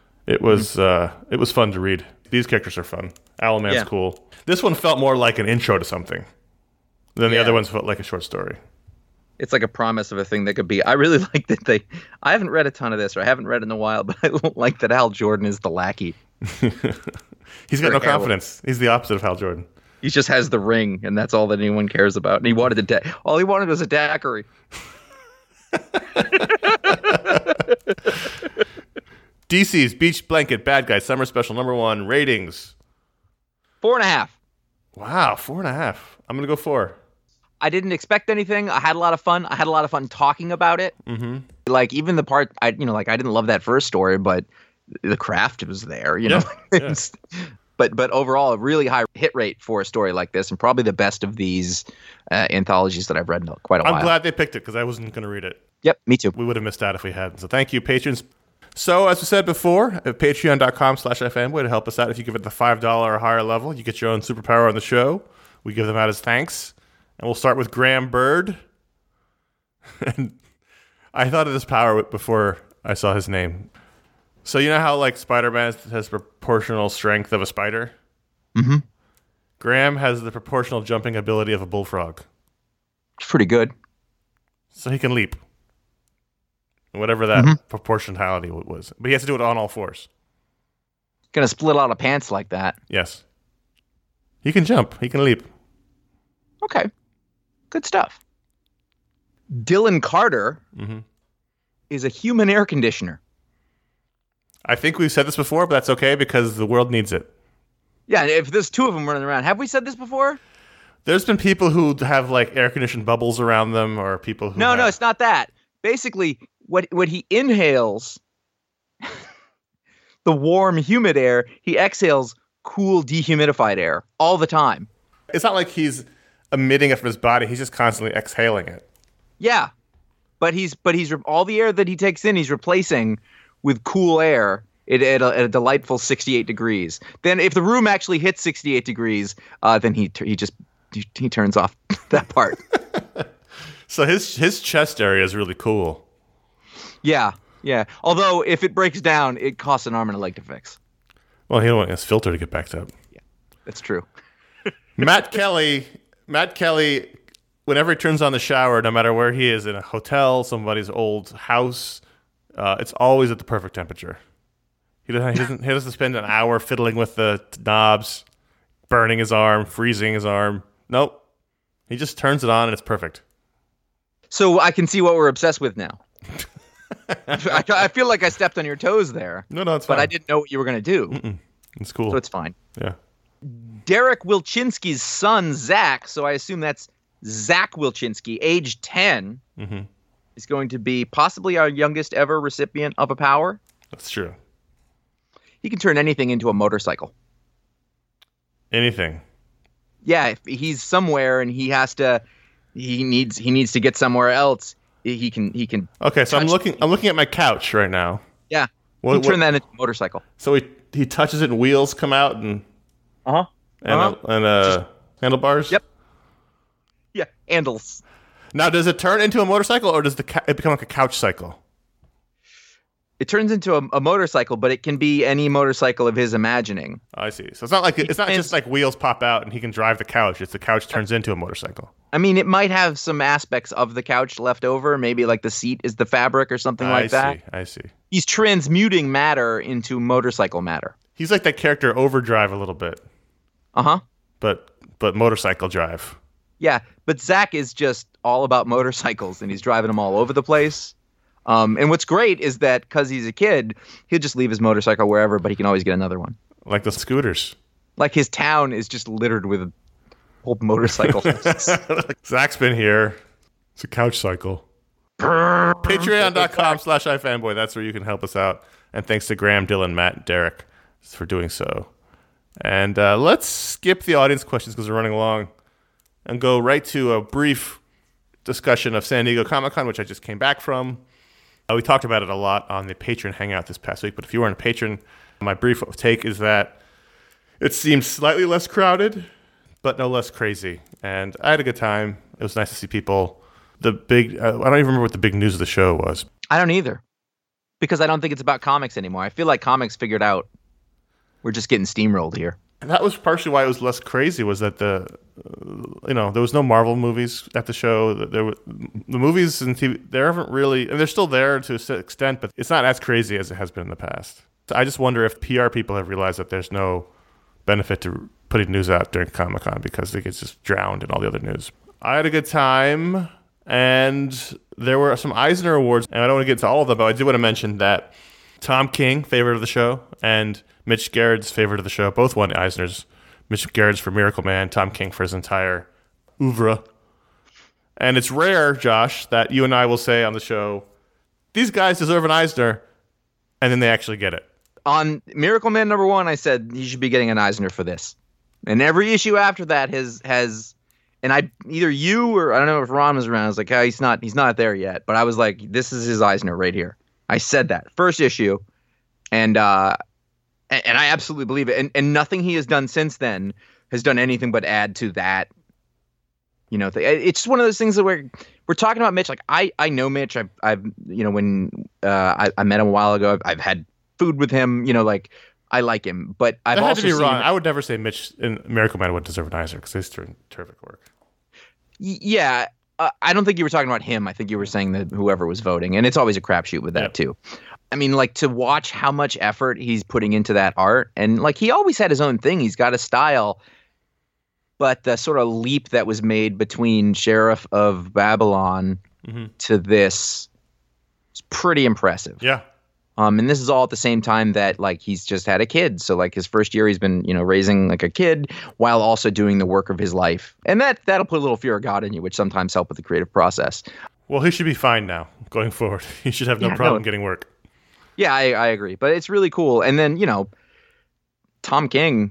fun to read. These characters are fun. Owlman's cool. This one felt more like an intro to something than the other ones felt like a short story. It's like a promise of a thing that could be. I really like that I haven't read a ton of this, or I haven't read in a while, but I like that Hal Jordan is the lackey. He's got no confidence. He's the opposite of Hal Jordan. He just has the ring, and that's all that anyone cares about. And he wanted all he wanted was a daiquiri. DC's Beach Blanket Bad Guy Summer Special #1 ratings 4.5. Wow, 4.5. I'm gonna go 4. I didn't expect anything. I had a lot of fun. I had a lot of fun talking about it. Mm-hmm. Like even the part I didn't love that first story, but the craft was there. You know, but overall a really high hit rate for a story like this, and probably the best of these anthologies that I've read in quite a while. I'm glad they picked it because I wasn't going to read it. Yep, me too. We would have missed out if we hadn't. So thank you, patrons. So as we said before, at patreon.com/FanBoy to help us out. If you give it the $5 or higher level, you get your own superpower on the show. We give them out as thanks. And we'll start with Graham Bird. And I thought of this power before I saw his name. So you know how like Spider-Man has proportional strength of a spider? Mm-hmm. Graham has the proportional jumping ability of a bullfrog. It's pretty good. So he can leap. Whatever that proportionality was. But he has to do it on all fours. Gonna split out of pants like that. Yes. He can jump. He can leap. Okay. Good stuff. Dylan Carter is a human air conditioner. I think we've said this before, but that's okay because the world needs it. Yeah, if there's two of them running around. Have we said this before? There's been people who have like air-conditioned bubbles around them, or people who No, it's not that. Basically, what he inhales, the warm, humid air, he exhales cool, dehumidified air all the time. It's not like he's emitting it from his body. He's just constantly exhaling it. Yeah, but he's all the air that he takes in, he's replacing with cool air at a delightful 68 degrees. Then, if the room actually hits 68 degrees, then he turns off that part. So his chest area is really cool. Yeah. Although if it breaks down, it costs an arm and a leg to fix. Well, he don't want his filter to get backed up. Yeah, that's true. Matt Kelly, whenever he turns on the shower, no matter where he is, in a hotel, somebody's old house, it's always at the perfect temperature. He doesn't spend an hour fiddling with the knobs, burning his arm, freezing his arm. Nope. He just turns it on and it's perfect. So I can see what we're obsessed with now. I feel like I stepped on your toes there. No, it's fine. But I didn't know what you were going to do. It's cool. So it's fine. Yeah. Derek Wilczynski's son, Zach, so I assume that's Zach Wilczynski, age 10, is going to be possibly our youngest ever recipient of a power. That's true. He can turn anything into a motorcycle. Anything. Yeah, if he's somewhere and he needs to get somewhere else, he can. Okay, so I'm looking at my couch right now. Yeah. He can turn that into a motorcycle. So he touches it and wheels come out and handlebars. Yep. Yeah, handles. Now, does it turn into a motorcycle or does it become like a couch cycle? It turns into a motorcycle, but it can be any motorcycle of his imagining. I see. So it's not just like wheels pop out and he can drive the couch. It's the couch turns into a motorcycle. I mean, it might have some aspects of the couch left over. Maybe like the seat is the fabric or something like that. I see. He's transmuting matter into motorcycle matter. He's like that character Overdrive a little bit. Uh-huh. But motorcycle drive. Yeah, but Zach is just all about motorcycles, and he's driving them all over the place. And what's great is that because he's a kid, he'll just leave his motorcycle wherever, but he can always get another one. Like the scooters. Like his town is just littered with old motorcycles. Zach's been here. It's a couch cycle. Patreon.com/ifanboy. That's where you can help us out. And thanks to Graham, Dylan, Matt, Derek for doing so. And let's skip the audience questions because we're running along and go right to a brief discussion of San Diego Comic-Con, which I just came back from. We talked about it a lot on the Patreon Hangout this past week, but if you weren't a patron, my brief take is that it seemed slightly less crowded, but no less crazy. And I had a good time. It was nice to see people. I don't even remember what the big news of the show was. I don't either, because I don't think it's about comics anymore. I feel like comics figured out we're just getting steamrolled here. And that was partially why it was less crazy, was that there was no Marvel movies at the show. The movies and TV, they haven't really, and they're still there to a certain extent, but it's not as crazy as it has been in the past. So I just wonder if PR people have realized that there's no benefit to putting news out during Comic-Con because it gets just drowned in all the other news. I had a good time, and there were some Eisner Awards, and I don't want to get into all of them, but I do want to mention that Tom King, favorite of the show, and Mitch Gerard's favorite of the show, both won Eisners. Mitch Gerard's for Miracle Man, Tom King for his entire oeuvre. And it's rare, Josh, that you and I will say on the show, these guys deserve an Eisner, and then they actually get it. On Miracle Man #1, I said he should be getting an Eisner for this. And every issue after that has and either you or I don't know if Ron was around, I was like, he's not there yet. But I was like, this is his Eisner right here. I said that. First issue. And I absolutely believe it. And nothing he has done since then has done anything but add to that. It's just one of those things that we're talking about Mitch. Like I know Mitch. I've when I met him a while ago, I've had food with him. I like him, but I've That had also to be seen wrong. him- I would never say Mitch and Miracle Man would deserve an Eisner because he's doing terrific work. Yeah, I don't think you were talking about him. I think you were saying that whoever was voting, and it's always a crapshoot with that too. I mean, like, to watch how much effort he's putting into that art, and like he always had his own thing. He's got a style, but the sort of leap that was made between Sheriff of Babylon to this is pretty impressive. Yeah. And this is all at the same time that like he's just had a kid. So like his first year he's been, raising like a kid while also doing the work of his life. And that'll put a little fear of God in you, which sometimes help with the creative process. Well, he should be fine now going forward. He should have no problem getting work. Yeah, I agree. But it's really cool. And then, Tom King,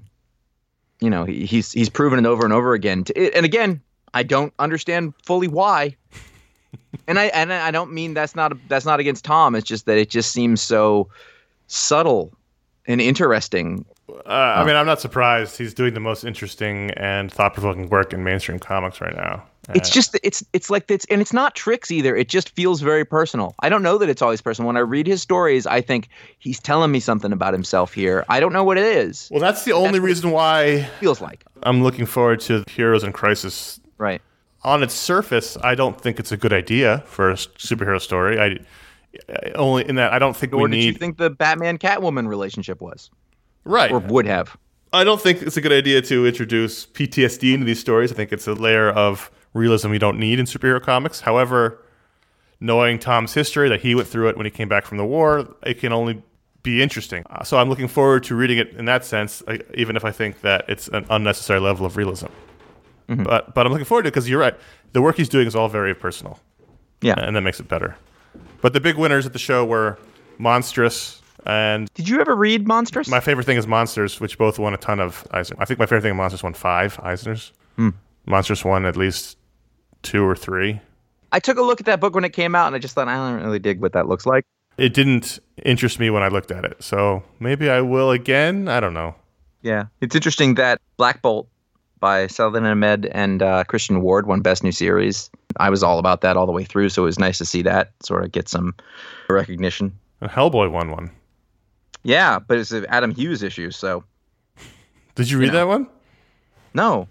he's proven it over and over again. And again, I don't understand fully why. And I don't mean that's not against Tom. It's just that it just seems so subtle and interesting. I mean, I'm not surprised. He's doing the most interesting and thought-provoking work in mainstream comics right now. It's just it's like it's, and it's not tricks either. It just feels very personal. I don't know that it's always personal. When I read his stories, I think he's telling me something about himself here. I don't know what it is. Well, that's the only reason why It feels like. I'm looking forward to Heroes in Crisis. Right. On its surface, I don't think it's a good idea for a superhero story. I only in that I don't think Or we did you need. think the Batman-Catwoman relationship was? Right. Or would have? I don't think it's a good idea to introduce PTSD into these stories. I think it's a layer of realism we don't need in superhero comics. However, knowing Tom's history, that he went through it when he came back from the war, it can only be interesting. So I'm looking forward to reading it in that sense, even if I think that it's an unnecessary level of realism. Mm-hmm. But I'm looking forward to it because you're right. The work he's doing is all very personal. Yeah. And that makes it better. But the big winners at the show were Monstrous and... Did you ever read Monstrous? My favorite thing is Monsters, which both won a ton of Eisners. I think my favorite thing in Monsters won 5 Eisners. Monsters won at least 2 or 3. I took a look at that book when it came out, and I just thought, I don't really dig what that looks like. It didn't interest me when I looked at it. So maybe I will again. I don't know. Yeah. It's interesting that Black Bolt by Saladin Ahmed and Christian Ward won Best New Series. I was all about that all the way through, so it was nice to see that sort of get some recognition. And Hellboy won one. Yeah, but it's an Adam Hughes issue, so... Did you read that one? No,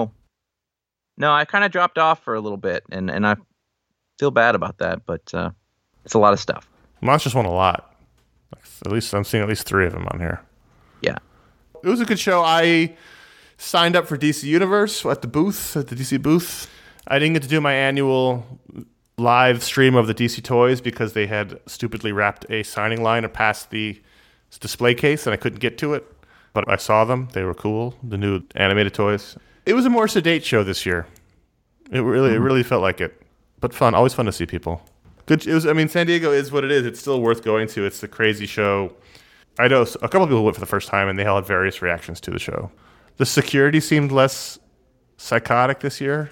I kind of dropped off for a little bit, and I feel bad about that, but it's a lot of stuff. Monsters won a lot. At least I'm seeing at least 3 of them on here. Yeah. It was a good show. I signed up for DC Universe at the DC booth. I didn't get to do my annual live stream of the DC toys because they had stupidly wrapped a signing line past the display case, and I couldn't get to it. But I saw them. They were cool, the new animated toys. It was a more sedate show this year. It really felt like it. But fun. Always fun to see people. Good. It was. I mean, San Diego is what it is. It's still worth going to. It's a crazy show. I know a couple of people went for the first time, and they all had various reactions to the show. The security seemed less psychotic this year.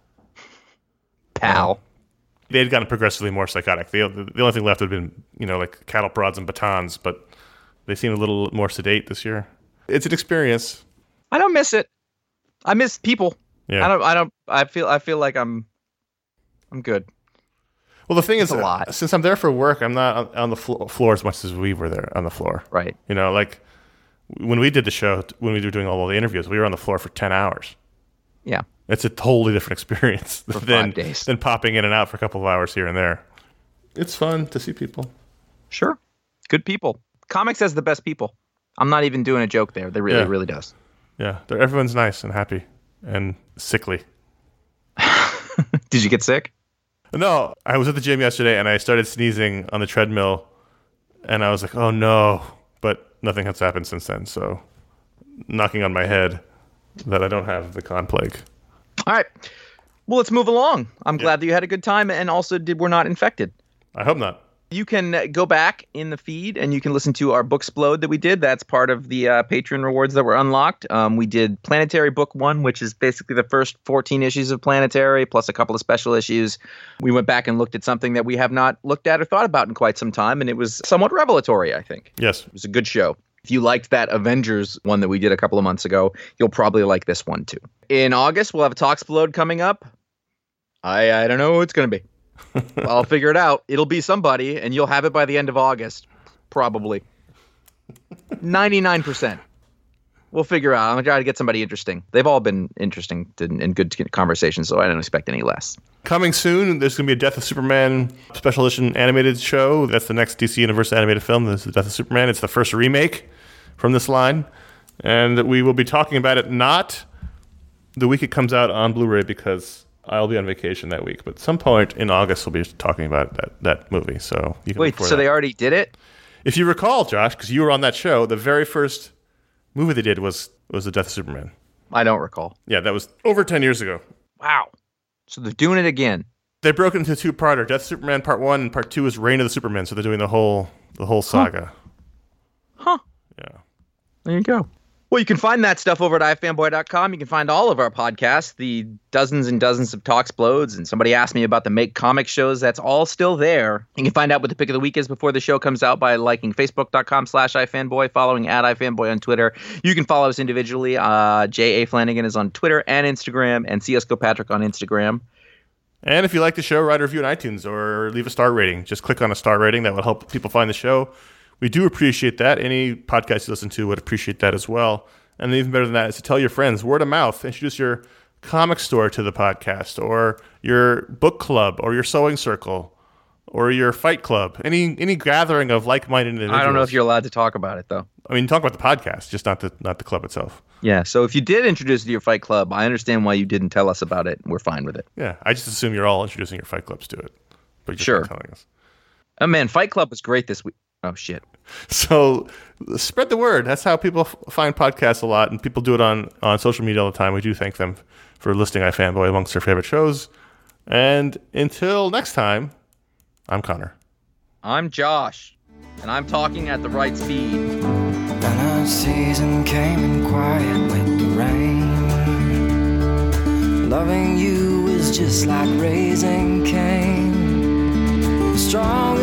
Pal. They had gotten progressively more psychotic. The only thing left would have been, like cattle prods and batons, but they seemed a little more sedate this year. It's an experience. I don't miss it. I miss people. Yeah. I feel like I'm good. Well, the thing is, a lot. Since I'm there for work, I'm not on the floor as much as we were there on the floor. Right. Like when we did the show, when we were doing all the interviews, we were on the floor for 10 hours. Yeah. It's a totally different experience For 5 days. than popping in and out for a couple of hours here and there. It's fun to see people. Sure. Good people. Comics has the best people. I'm not even doing a joke there. They really, really does. Yeah. Everyone's nice and happy and sickly. Did you get sick? No, I was at the gym yesterday and I started sneezing on the treadmill and I was like, oh no, but nothing has happened since then. So knocking on my head that I don't have the con plague. All right. Well, let's move along. I'm glad that you had a good time and also we're not infected. I hope not. You can go back in the feed and you can listen to our Booksplode that we did. That's part of the Patreon rewards that were unlocked. We did Planetary Book 1, which is basically the first 14 issues of Planetary, plus a couple of special issues. We went back and looked at something that we have not looked at or thought about in quite some time, and it was somewhat revelatory, I think. Yes. It was a good show. If you liked that Avengers one that we did a couple of months ago, you'll probably like this one too. In August, we'll have a Talksplode coming up. I don't know who it's going to be. I'll figure it out. It'll be somebody, and you'll have it by the end of August, probably. 99%. We'll figure out. I'm going to try to get somebody interesting. They've all been interesting and good conversations, so I don't expect any less. Coming soon, there's going to be a Death of Superman special edition animated show. That's the next DC Universe animated film. This is Death of Superman. It's the first remake from this line. And we will be talking about it not the week it comes out on Blu-ray because I'll be on vacation that week. But at some point in August, we'll be talking about that movie. So you can Wait, so they already did it? If you recall, Josh, because you were on that show, the very first movie they did was The Death of Superman. I don't recall. Yeah, that was over 10 years ago. Wow. So they're doing it again. They broke it into a two-parter. Death of Superman Part 1 and Part 2 is Reign of the Superman. So they're doing the whole saga. Huh. Yeah. There you go. Well, you can find that stuff over at ifanboy.com. You can find all of our podcasts, the dozens and dozens of Talksplodes, and somebody asked me about the Make Comic shows. That's all still there. You can find out what the pick of the week is before the show comes out by liking facebook.com/ifanboy, following @ifanboy on Twitter. You can follow us individually. J.A. Flanagan is on Twitter and Instagram, and CSGO Patrick on Instagram. And if you like the show, write a review on iTunes or leave a star rating. Just click on a star rating. That will help people find the show. We do appreciate that. Any podcast you listen to would appreciate that as well. And even better than that is to tell your friends, word of mouth. Introduce your comic store to the podcast, or your book club, or your sewing circle, or your fight club. Any gathering of like-minded individuals. I don't know if you're allowed to talk about it, though. I mean, talk about the podcast, just not the club itself. Yeah, so if you did introduce it to your fight club, I understand why you didn't tell us about it. We're fine with it. Yeah, I just assume you're all introducing your fight clubs to it. But you're just Sure. not telling us. Oh, man, Fight Club was great this week. Oh, shit. So spread the word. That's how people find podcasts a lot, and people do it on social media all the time. We do thank them for listing iFanboy amongst their favorite shows. And until next time, I'm Connor. I'm Josh, and I'm talking at the right speed. Then a season came in quiet with the rain. Loving you is just like raising Cain. Strong